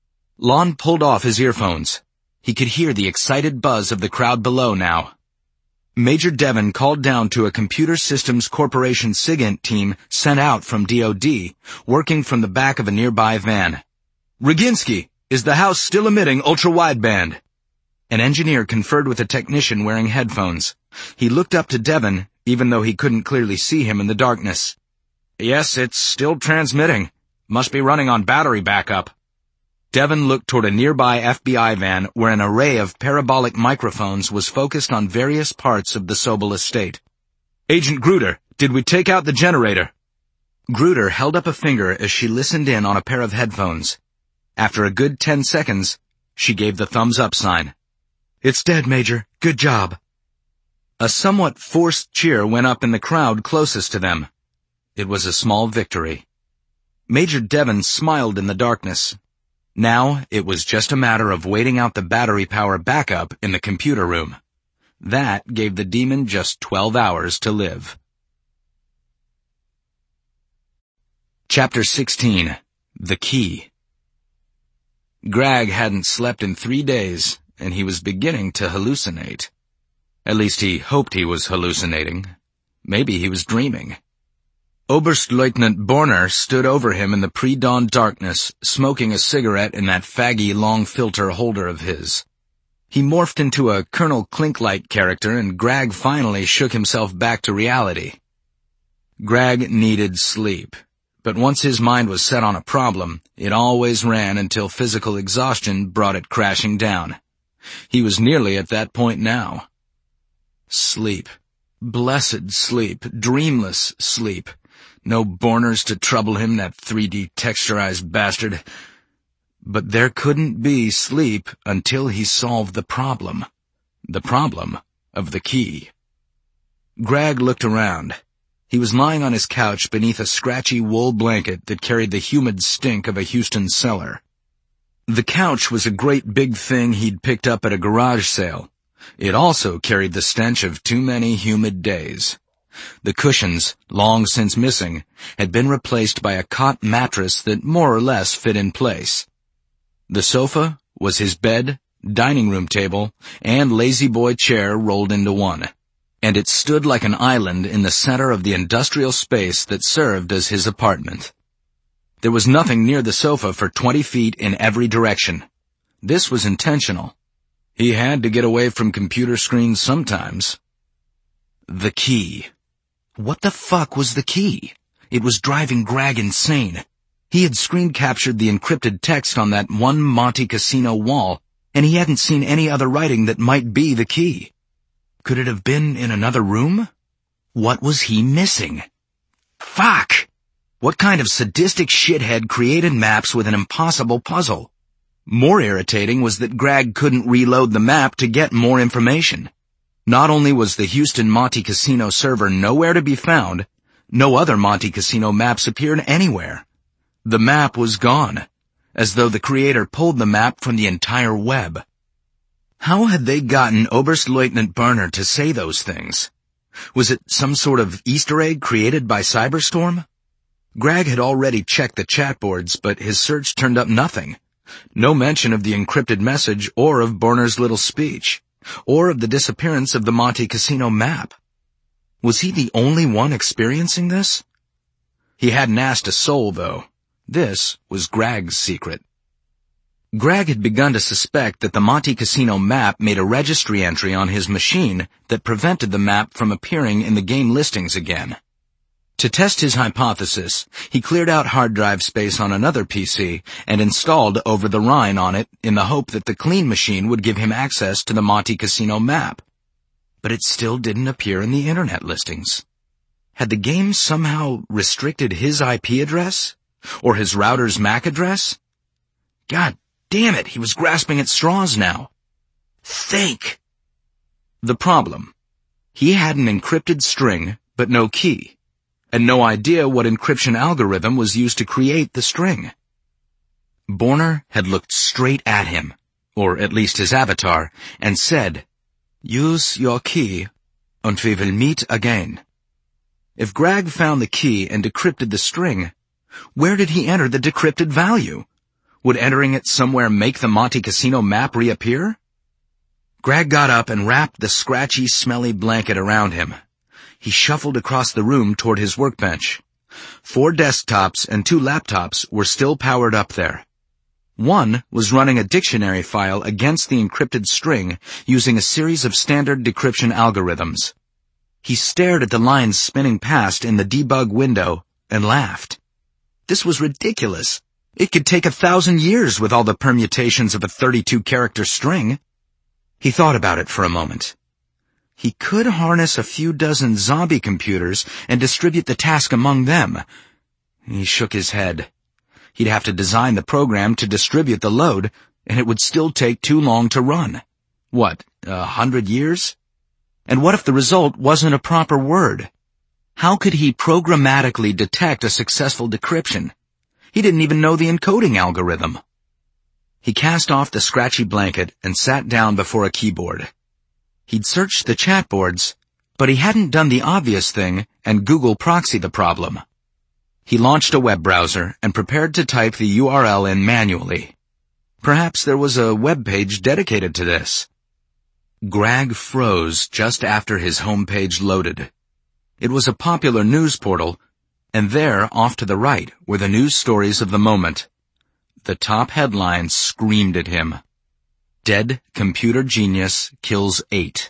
Lon pulled off his earphones. He could hear the excited buzz of the crowd below now. Major Devon called down to a Computer Systems Corporation SIGINT team sent out from DOD, working from the back of a nearby van. "Roginski, is the house still emitting ultra-wideband?" An engineer conferred with a technician wearing headphones. He looked up to Devon, even though he couldn't clearly see him in the darkness. "Yes, it's still transmitting. Must be running on battery backup." Devon looked toward a nearby FBI van where an array of parabolic microphones was focused on various parts of the Sobel estate. Agent Gruder, did we take out the generator? Gruder held up a finger as she listened in on a pair of headphones. After a good 10 seconds, she gave the thumbs-up sign. It's dead, Major. Good job. A somewhat forced cheer went up in the crowd closest to them. It was a small victory. Major Devon smiled in the darkness. Now it was just a matter of waiting out the battery power backup in the computer room. That gave the demon just 12 hours to live. Chapter 16. The Key. Greg hadn't slept in 3 days, and he was beginning to hallucinate. At least he hoped he was hallucinating. Maybe he was dreaming. Oberstleutnant Borner stood over him in the pre-dawn darkness, smoking a cigarette in that faggy long filter holder of his. He morphed into a Colonel Clinklight character, and Greg finally shook himself back to reality. Greg needed sleep, but once his mind was set on a problem, it always ran until physical exhaustion brought it crashing down. He was nearly at that point now. Sleep. Blessed sleep. Dreamless sleep. No Borners to trouble him, that 3D texturized bastard. But there couldn't be sleep until he solved the problem. The problem of the key. Greg looked around. He was lying on his couch beneath a scratchy wool blanket that carried the humid stink of a Houston cellar. The couch was a great big thing he'd picked up at a garage sale. It also carried the stench of too many humid days. The cushions, long since missing, had been replaced by a cot mattress that more or less fit in place. The sofa was his bed, dining room table, and lazy boy chair rolled into one, and it stood like an island in the center of the industrial space that served as his apartment. There was nothing near the sofa for 20 feet in every direction. This was intentional. He had to get away from computer screens sometimes. The key. What the fuck was the key? It was driving Greg insane. He had screen-captured the encrypted text on that one Monte Casino wall, and he hadn't seen any other writing that might be the key. Could it have been in another room? What was he missing? Fuck! What kind of sadistic shithead created maps with an impossible puzzle? More irritating was that Greg couldn't reload the map to get more information. Not only was the Houston Monte Casino server nowhere to be found, no other Monte Casino maps appeared anywhere. The map was gone, as though the creator pulled the map from the entire web. How had they gotten Oberstleutnant Borner to say those things? Was it some sort of Easter egg created by Cyberstorm? Greg had already checked the chat boards, but his search turned up nothing. No mention of the encrypted message or of Borner's little speech, or of the disappearance of the Monte Casino map. Was he the only one experiencing this? He hadn't asked a soul, though. This was Greg's secret. Greg had begun to suspect that the Monte Casino map made a registry entry on his machine that prevented the map from appearing in the game listings again. To test his hypothesis, he cleared out hard drive space on another PC and installed Over the Rhine on it in the hope that the clean machine would give him access to the Monte Casino map. But it still didn't appear in the internet listings. Had the game somehow restricted his IP address? Or his router's MAC address? God damn it, he was grasping at straws now. Think! The problem. He had an encrypted string, but no key, and no idea what encryption algorithm was used to create the string. Borner had looked straight at him, or at least his avatar, and said, "Use your key, and we will meet again." If Greg found the key and decrypted the string, where did he enter the decrypted value? Would entering it somewhere make the Monte Casino map reappear? Greg got up and wrapped the scratchy, smelly blanket around him. He shuffled across the room toward his workbench. 4 desktops and 2 laptops were still powered up there. One was running a dictionary file against the encrypted string using a series of standard decryption algorithms. He stared at the lines spinning past in the debug window and laughed. This was ridiculous. It could take 1,000 years with all the permutations of a 32-character string. He thought about it for a moment. He could harness a few dozen zombie computers and distribute the task among them. He shook his head. He'd have to design the program to distribute the load, and it would still take too long to run. What, 100 years? And what if the result wasn't a proper word? How could he programmatically detect a successful decryption? He didn't even know the encoding algorithm. He cast off the scratchy blanket and sat down before a keyboard. He'd searched the chat boards, but he hadn't done the obvious thing and Google proxy the problem. He launched a web browser and prepared to type the URL in manually. Perhaps there was a web page dedicated to this. Greg froze just after his homepage loaded. It was a popular news portal, and there, off to the right, were the news stories of the moment. The top headline screamed at him. Dead computer genius kills 8.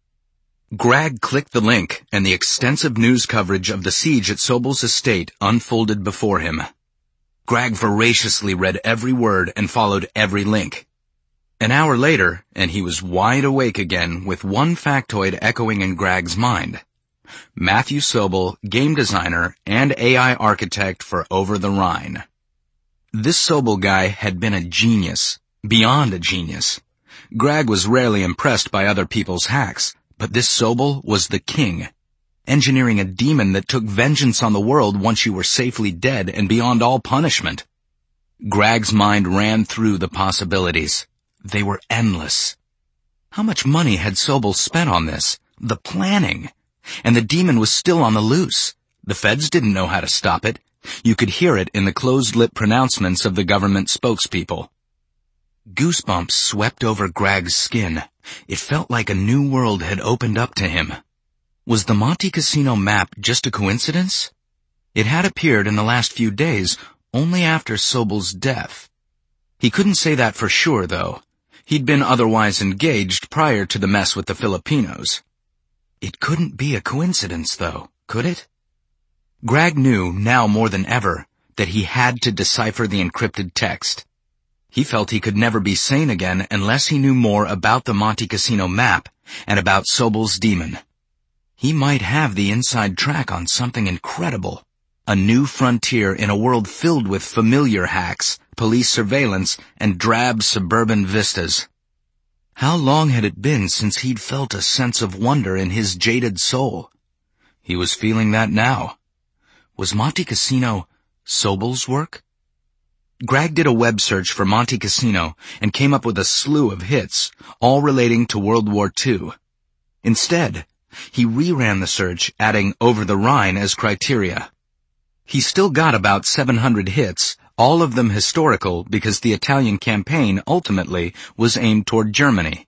Greg clicked the link, and the extensive news coverage of the siege at Sobel's estate unfolded before him. Greg voraciously read every word and followed every link. An hour later, and he was wide awake again with one factoid echoing in Greg's mind. Matthew Sobel, game designer and AI architect for Over the Rhine. This Sobel guy had been a genius, beyond a genius. Greg was rarely impressed by other people's hacks, but this Sobel was the king, engineering a demon that took vengeance on the world once you were safely dead and beyond all punishment. Greg's mind ran through the possibilities. They were endless. How much money had Sobel spent on this? The planning. And the demon was still on the loose. The feds didn't know how to stop it. You could hear it in the closed-lip pronouncements of the government spokespeople. Goosebumps swept over Greg's skin. It felt like a new world had opened up to him. Was the Monte Cassino map just a coincidence? It had appeared in the last few days, only after Sobel's death. He couldn't say that for sure, though. He'd been otherwise engaged prior to the mess with the Filipinos. It couldn't be a coincidence, though, could it? Greg knew, now more than ever, that he had to decipher the encrypted text. He felt he could never be sane again unless he knew more about the Monte Cassino map and about Sobel's demon. He might have the inside track on something incredible, a new frontier in a world filled with familiar hacks, police surveillance, and drab suburban vistas. How long had it been since he'd felt a sense of wonder in his jaded soul? He was feeling that now. Was Monte Cassino Sobel's work? Greg did a web search for Monte Cassino and came up with a slew of hits, all relating to World War II. Instead, he reran the search, adding Over the Rhine as criteria. He still got about 700 hits, all of them historical because the Italian campaign ultimately was aimed toward Germany.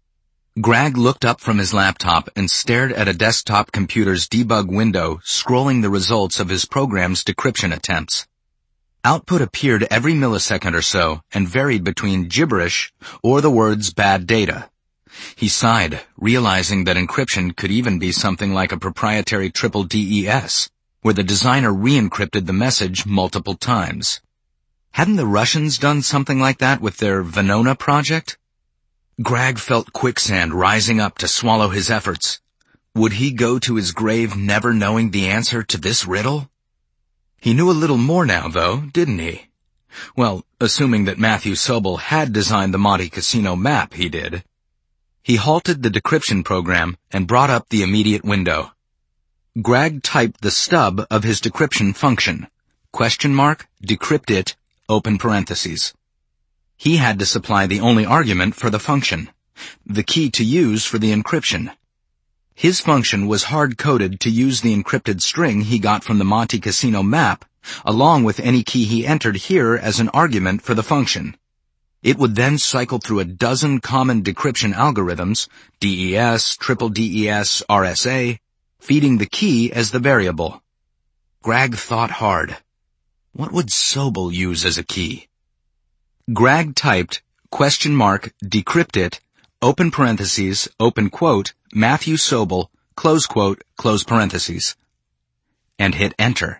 Greg looked up from his laptop and stared at a desktop computer's debug window, scrolling the results of his program's decryption attempts. Output appeared every millisecond or so and varied between gibberish or the words bad data. He sighed, realizing that encryption could even be something like a proprietary triple DES, where the designer re-encrypted the message multiple times. Hadn't the Russians done something like that with their Venona project? Greg felt quicksand rising up to swallow his efforts. Would he go to his grave never knowing the answer to this riddle? He knew a little more now, though, didn't he? Well, assuming that Matthew Sobel had designed the Monte Cassino map, he did. He halted the decryption program and brought up the immediate window. Greg typed the stub of his decryption function. ? Decrypt it, open parentheses. He had to supply the only argument for the function, the key to use for the encryption. His function was hard-coded to use the encrypted string he got from the Monte Cassino map, along with any key he entered here as an argument for the function. It would then cycle through a dozen common decryption algorithms, DES, triple DES, RSA, feeding the key as the variable. Greg thought hard. What would Sobel use as a key? Greg typed, ? Decrypt it, open parentheses, open quote, Matthew Sobel, close quote, close parentheses, and hit enter.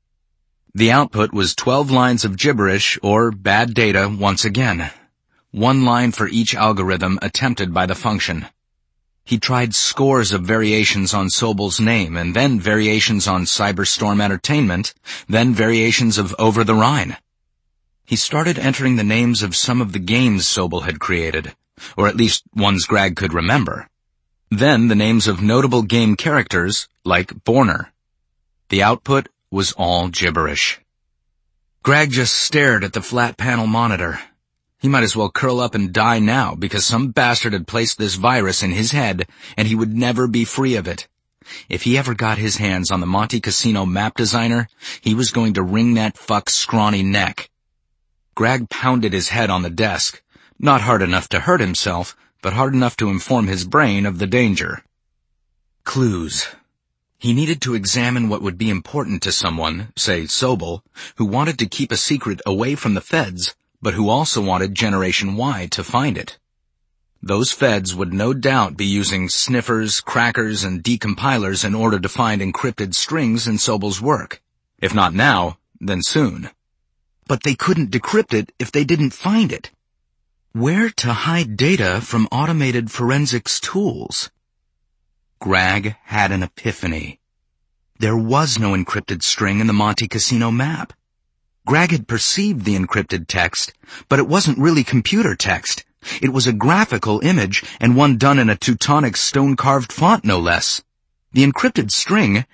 The output was 12 lines of gibberish or bad data once again. One line for each algorithm attempted by the function. He tried scores of variations on Sobel's name, and then variations on Cyberstorm Entertainment, then variations of Over the Rhine. He started entering the names of some of the games Sobel had created, or at least ones Greg could remember. Then the names of notable game characters, like Borner. The output was all gibberish. Greg just stared at the flat panel monitor. He might as well curl up and die now, because some bastard had placed this virus in his head, and he would never be free of it. If he ever got his hands on the Monte Casino map designer, he was going to wring that fuck's scrawny neck. Greg pounded his head on the desk, not hard enough to hurt himself, but hard enough to inform his brain of the danger. Clues. He needed to examine what would be important to someone, say Sobel, who wanted to keep a secret away from the feds, but who also wanted Generation Y to find it. Those feds would no doubt be using sniffers, crackers, and decompilers in order to find encrypted strings in Sobel's work. If not now, then soon. But they couldn't decrypt it if they didn't find it. Where to hide data from automated forensics tools? Greg had an epiphany. There was no encrypted string in the Monte Casino map. Greg had perceived the encrypted text, but it wasn't really computer text. It was a graphical image, and one done in a Teutonic stone-carved font, no less. The encrypted string,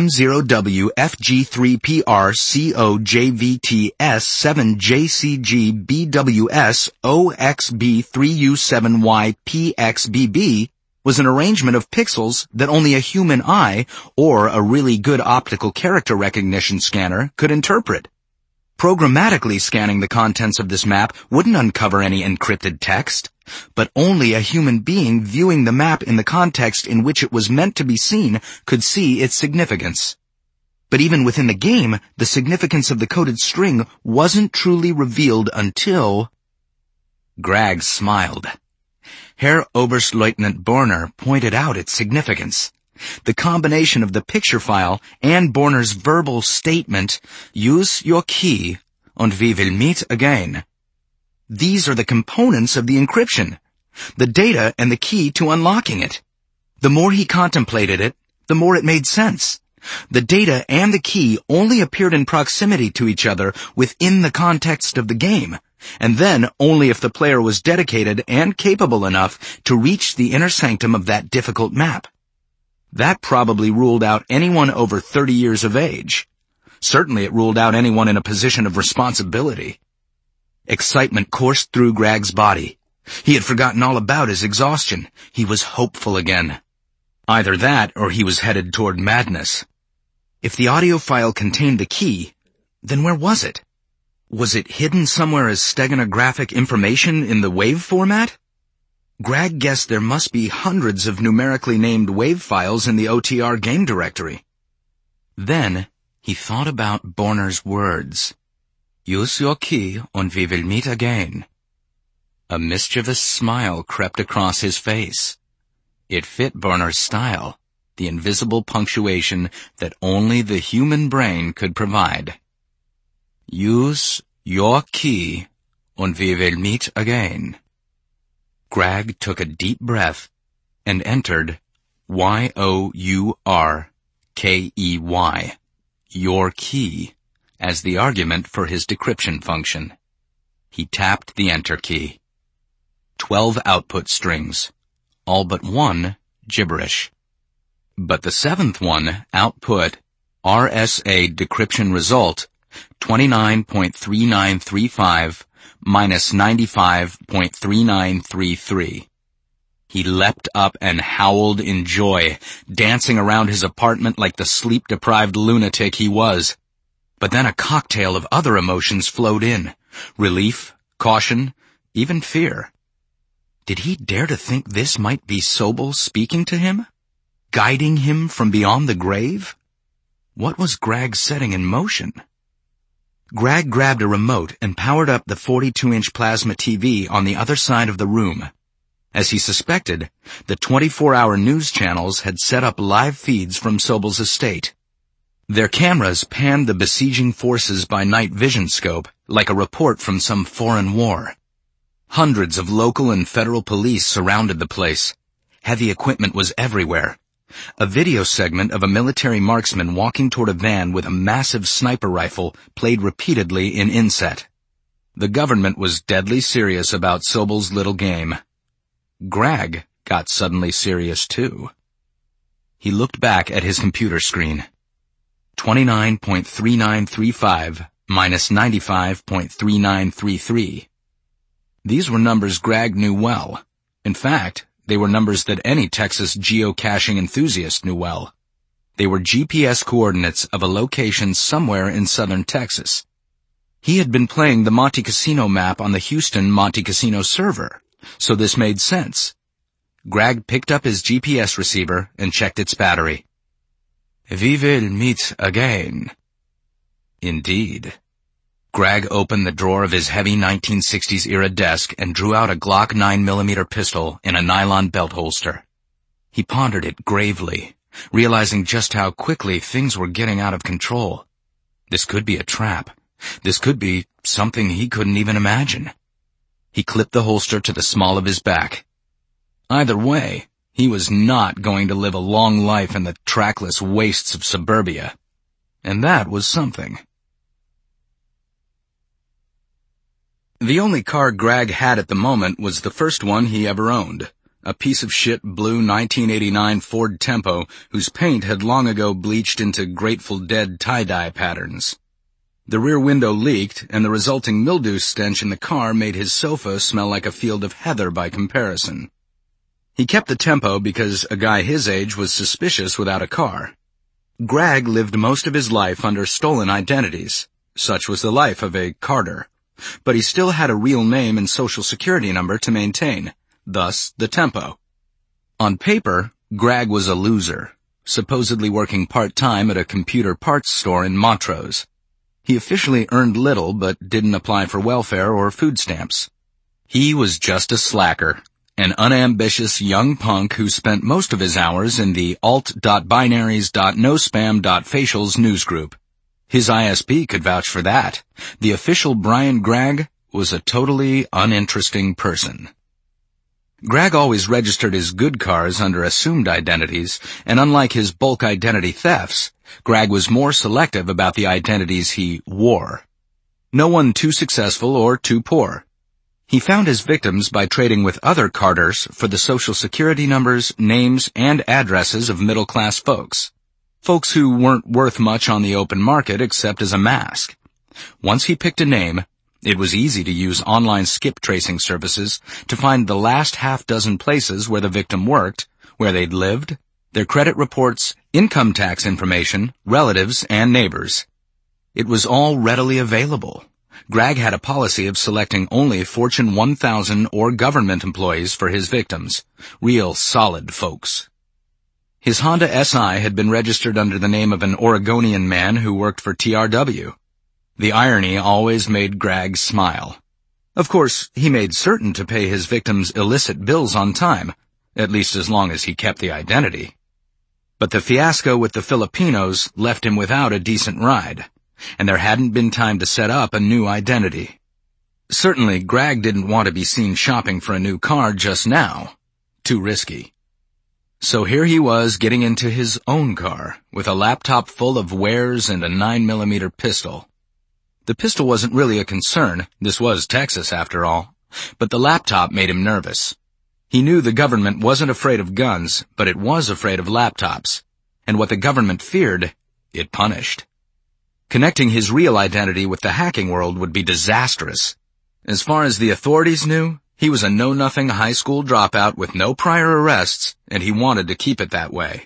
M0W FG3PR COJVT7JCG BWS0XB3U7YPXBB, was an arrangement of pixels that only a human eye, or a really good optical character recognition scanner, could interpret. Programmatically scanning the contents of this map wouldn't uncover any encrypted text, but only a human being viewing the map in the context in which it was meant to be seen could see its significance. But even within the game, the significance of the coded string wasn't truly revealed until... Greg smiled. Herr Oberstleutnant Borner pointed out its significance. The combination of the picture file and Borner's verbal statement, "Use your key, and we will meet again." These are the components of the encryption, the data and the key to unlocking it. The more he contemplated it, the more it made sense. The data and the key only appeared in proximity to each other within the context of the game, and then only if the player was dedicated and capable enough to reach the inner sanctum of that difficult map. That probably ruled out anyone over 30 years of age. Certainly it ruled out anyone in a position of responsibility. Excitement coursed through Greg's body. He had forgotten all about his exhaustion. He was hopeful again. Either that or he was headed toward madness. If the audio file contained the key, then where was it? Was it hidden somewhere as steganographic information in the WAV format? Greg guessed there must be hundreds of numerically named WAV files in the OTR game directory. Then he thought about Borner's words. "Use your key and we will meet again." A mischievous smile crept across his face. It fit Borner's style, the invisible punctuation that only the human brain could provide. "Use your key and we will meet again." Greg took a deep breath and entered YOURKEY, your key, as the argument for his decryption function. He tapped the enter key. 12 output strings, all but one gibberish. But the seventh one, output, RSA decryption result, 29.3935 minus 95.3933. He leapt up and howled in joy, dancing around his apartment like the sleep-deprived lunatic he was. But then a cocktail of other emotions flowed in. Relief, caution, even fear. Did he dare to think this might be Sobel speaking to him? Guiding him from beyond the grave? What was Greg setting in motion? Greg grabbed a remote and powered up the 42-inch plasma TV on the other side of the room. As he suspected, the 24-hour news channels had set up live feeds from Sobel's estate. Their cameras panned the besieging forces by night vision scope, like a report from some foreign war. Hundreds of local and federal police surrounded the place. Heavy equipment was everywhere. A video segment of a military marksman walking toward a van with a massive sniper rifle played repeatedly in inset. The government was deadly serious about Sobel's little game. Greg got suddenly serious too. He looked back at his computer screen. 29.3935 minus 95.3933. These were numbers Greg knew well. In fact, they were numbers that any Texas geocaching enthusiast knew well. They were GPS coordinates of a location somewhere in southern Texas. He had been playing the Monte Cassino map on the Houston Monte Cassino server, so this made sense. Greg picked up his GPS receiver and checked its battery. We will meet again. Indeed. Greg opened the drawer of his heavy 1960s-era desk and drew out a Glock 9mm pistol in a nylon belt holster. He pondered it gravely, realizing just how quickly things were getting out of control. This could be a trap. This could be something he couldn't even imagine. He clipped the holster to the small of his back. Either way, he was not going to live a long life in the trackless wastes of suburbia. And that was something. The only car Greg had at the moment was the first one he ever owned, a piece of shit blue 1989 Ford Tempo whose paint had long ago bleached into Grateful Dead tie-dye patterns. The rear window leaked, and the resulting mildew stench in the car made his sofa smell like a field of heather by comparison. He kept the Tempo because a guy his age was suspicious without a car. Greg lived most of his life under stolen identities. Such was the life of a Carter. But he still had a real name and social security number to maintain, thus the Tempo. On paper, Greg was a loser, supposedly working part-time at a computer parts store in Montrose. He officially earned little but didn't apply for welfare or food stamps. He was just a slacker, an unambitious young punk who spent most of his hours in the alt.binaries.nospam.facials newsgroup. His ISP could vouch for that. The official Brian Greg was a totally uninteresting person. Greg always registered his good cars under assumed identities, and unlike his bulk identity thefts, Greg was more selective about the identities he wore. No one too successful or too poor. He found his victims by trading with other Carters for the social security numbers, names, and addresses of middle-class folks. Folks who weren't worth much on the open market except as a mask. Once he picked a name, it was easy to use online skip tracing services to find the last half-dozen places where the victim worked, where they'd lived, their credit reports, income tax information, relatives, and neighbors. It was all readily available. Greg had a policy of selecting only Fortune 1000 or government employees for his victims, real solid folks. His Honda SI had been registered under the name of an Oregonian man who worked for TRW. The irony always made Greg smile. Of course, he made certain to pay his victims' illicit bills on time, at least as long as he kept the identity. But the fiasco with the Filipinos left him without a decent ride, and there hadn't been time to set up a new identity. Certainly, Greg didn't want to be seen shopping for a new car just now. Too risky. So here he was getting into his own car, with a laptop full of wares and a 9mm pistol. The pistol wasn't really a concern, this was Texas after all, but the laptop made him nervous. He knew the government wasn't afraid of guns, but it was afraid of laptops, and what the government feared, it punished. Connecting his real identity with the hacking world would be disastrous. As far as the authorities knew, he was a know-nothing high school dropout with no prior arrests, and he wanted to keep it that way.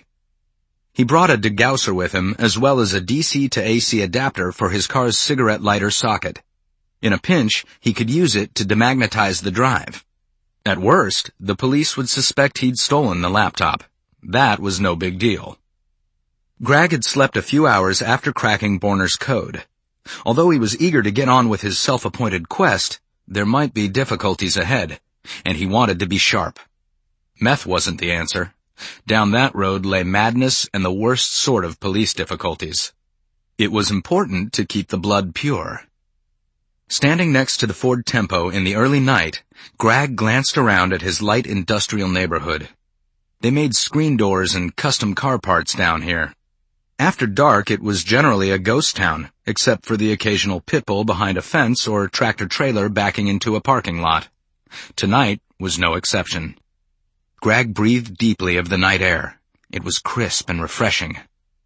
He brought a degausser with him, as well as a DC to AC adapter for his car's cigarette lighter socket. In a pinch, he could use it to demagnetize the drive. At worst, the police would suspect he'd stolen the laptop. That was no big deal. Greg had slept a few hours after cracking Borner's code. Although he was eager to get on with his self-appointed quest, there might be difficulties ahead, and he wanted to be sharp. Meth wasn't the answer. Down that road lay madness and the worst sort of police difficulties. It was important to keep the blood pure. Standing next to the Ford Tempo in the early night, Greg glanced around at his light industrial neighborhood. They made screen doors and custom car parts down here. After dark, it was generally a ghost town, except for the occasional pit bull behind a fence or tractor-trailer backing into a parking lot. Tonight was no exception. Greg breathed deeply of the night air. It was crisp and refreshing.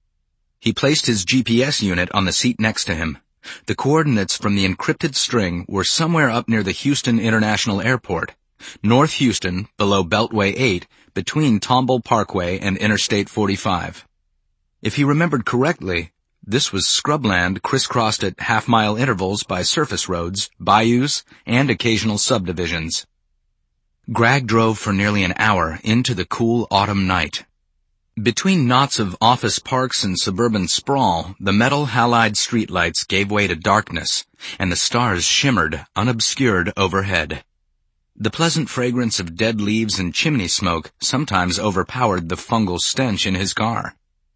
He placed his GPS unit on the seat next to him. The coordinates from the encrypted string were somewhere up near the Houston International Airport, North Houston, below Beltway 8, between Tomball Parkway and Interstate 45. If he remembered correctly, this was scrubland crisscrossed at half-mile intervals by surface roads, bayous, and occasional subdivisions. Greg drove for nearly an hour into the cool autumn night. Between knots of office parks and suburban sprawl, the metal halide streetlights gave way to darkness, and the stars shimmered, unobscured, overhead. The pleasant fragrance of dead leaves and chimney smoke sometimes overpowered the fungal stench in his car.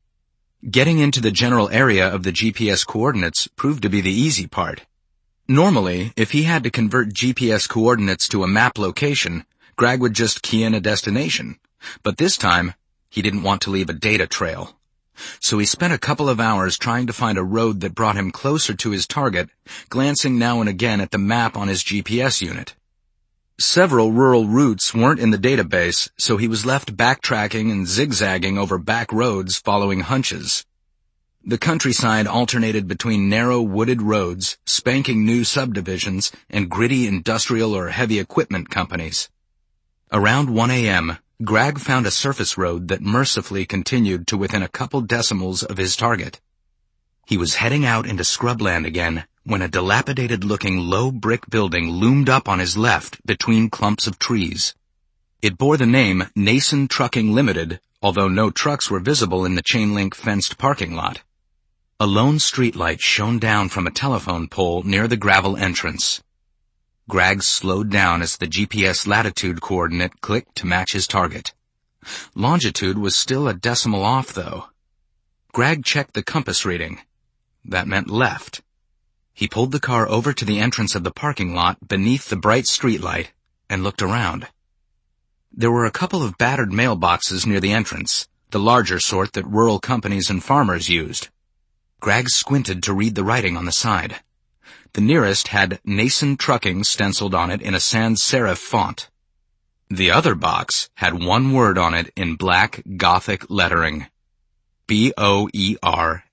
Getting into the general area of the GPS coordinates proved to be the easy part. Normally, if he had to convert GPS coordinates to a map location, Greg would just key in a destination. But this time, he didn't want to leave a data trail. So he spent a couple of hours trying to find a road that brought him closer to his target, glancing now and again at the map on his GPS unit. Several rural routes weren't in the database, so he was left backtracking and zigzagging over back roads following hunches. The countryside alternated between narrow wooded roads, spanking new subdivisions, and gritty industrial or heavy equipment companies. Around 1 a.m., Greg found a surface road that mercifully continued to within a couple decimals of his target. He was heading out into scrubland again when a dilapidated-looking low brick building loomed up on his left between clumps of trees. It bore the name Nason Trucking Limited, although no trucks were visible in the chain-link fenced parking lot. A lone streetlight shone down from a telephone pole near the gravel entrance. Greg slowed down as the GPS latitude coordinate clicked to match his target. Longitude was still a decimal off, though. Greg checked the compass reading. That meant left. He pulled the car over to the entrance of the parking lot beneath the bright streetlight and looked around. There were a couple of battered mailboxes near the entrance, the larger sort that rural companies and farmers used. Greg squinted to read the writing on the side. The nearest had Nason Trucking stenciled on it in a sans serif font. The other box had one word on it in black Gothic lettering. Boerner.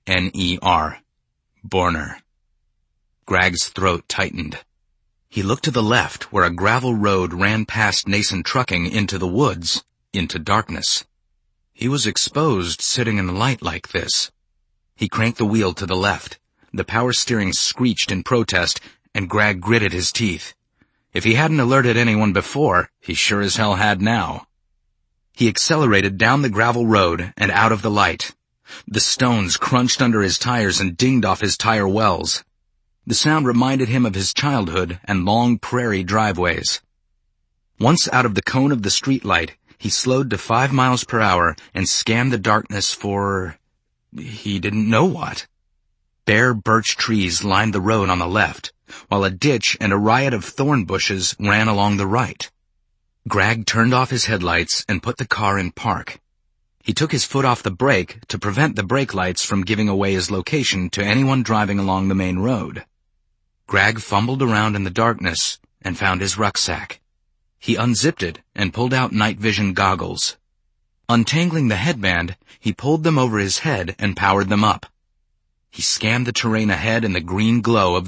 Borner. Greg's throat tightened. He looked to the left where a gravel road ran past Nason Trucking into the woods, into darkness. He was exposed sitting in the light like this. He cranked the wheel to the left. The power steering screeched in protest, and Greg gritted his teeth. If he hadn't alerted anyone before, he sure as hell had now. He accelerated down the gravel road and out of the light. The stones crunched under his tires and dinged off his tire wells. The sound reminded him of his childhood and long prairie driveways. Once out of the cone of the streetlight, he slowed to 5 miles per hour and scanned the darkness for... he didn't know what. Bare birch trees lined the road on the left, while a ditch and a riot of thorn bushes ran along the right. Greg turned off his headlights and put the car in park. He took his foot off the brake to prevent the brake lights from giving away his location to anyone driving along the main road. Greg fumbled around in the darkness and found his rucksack. He unzipped it and pulled out night vision goggles. Untangling the headband, he pulled them over his head and powered them up. He scanned the terrain ahead in the green glow of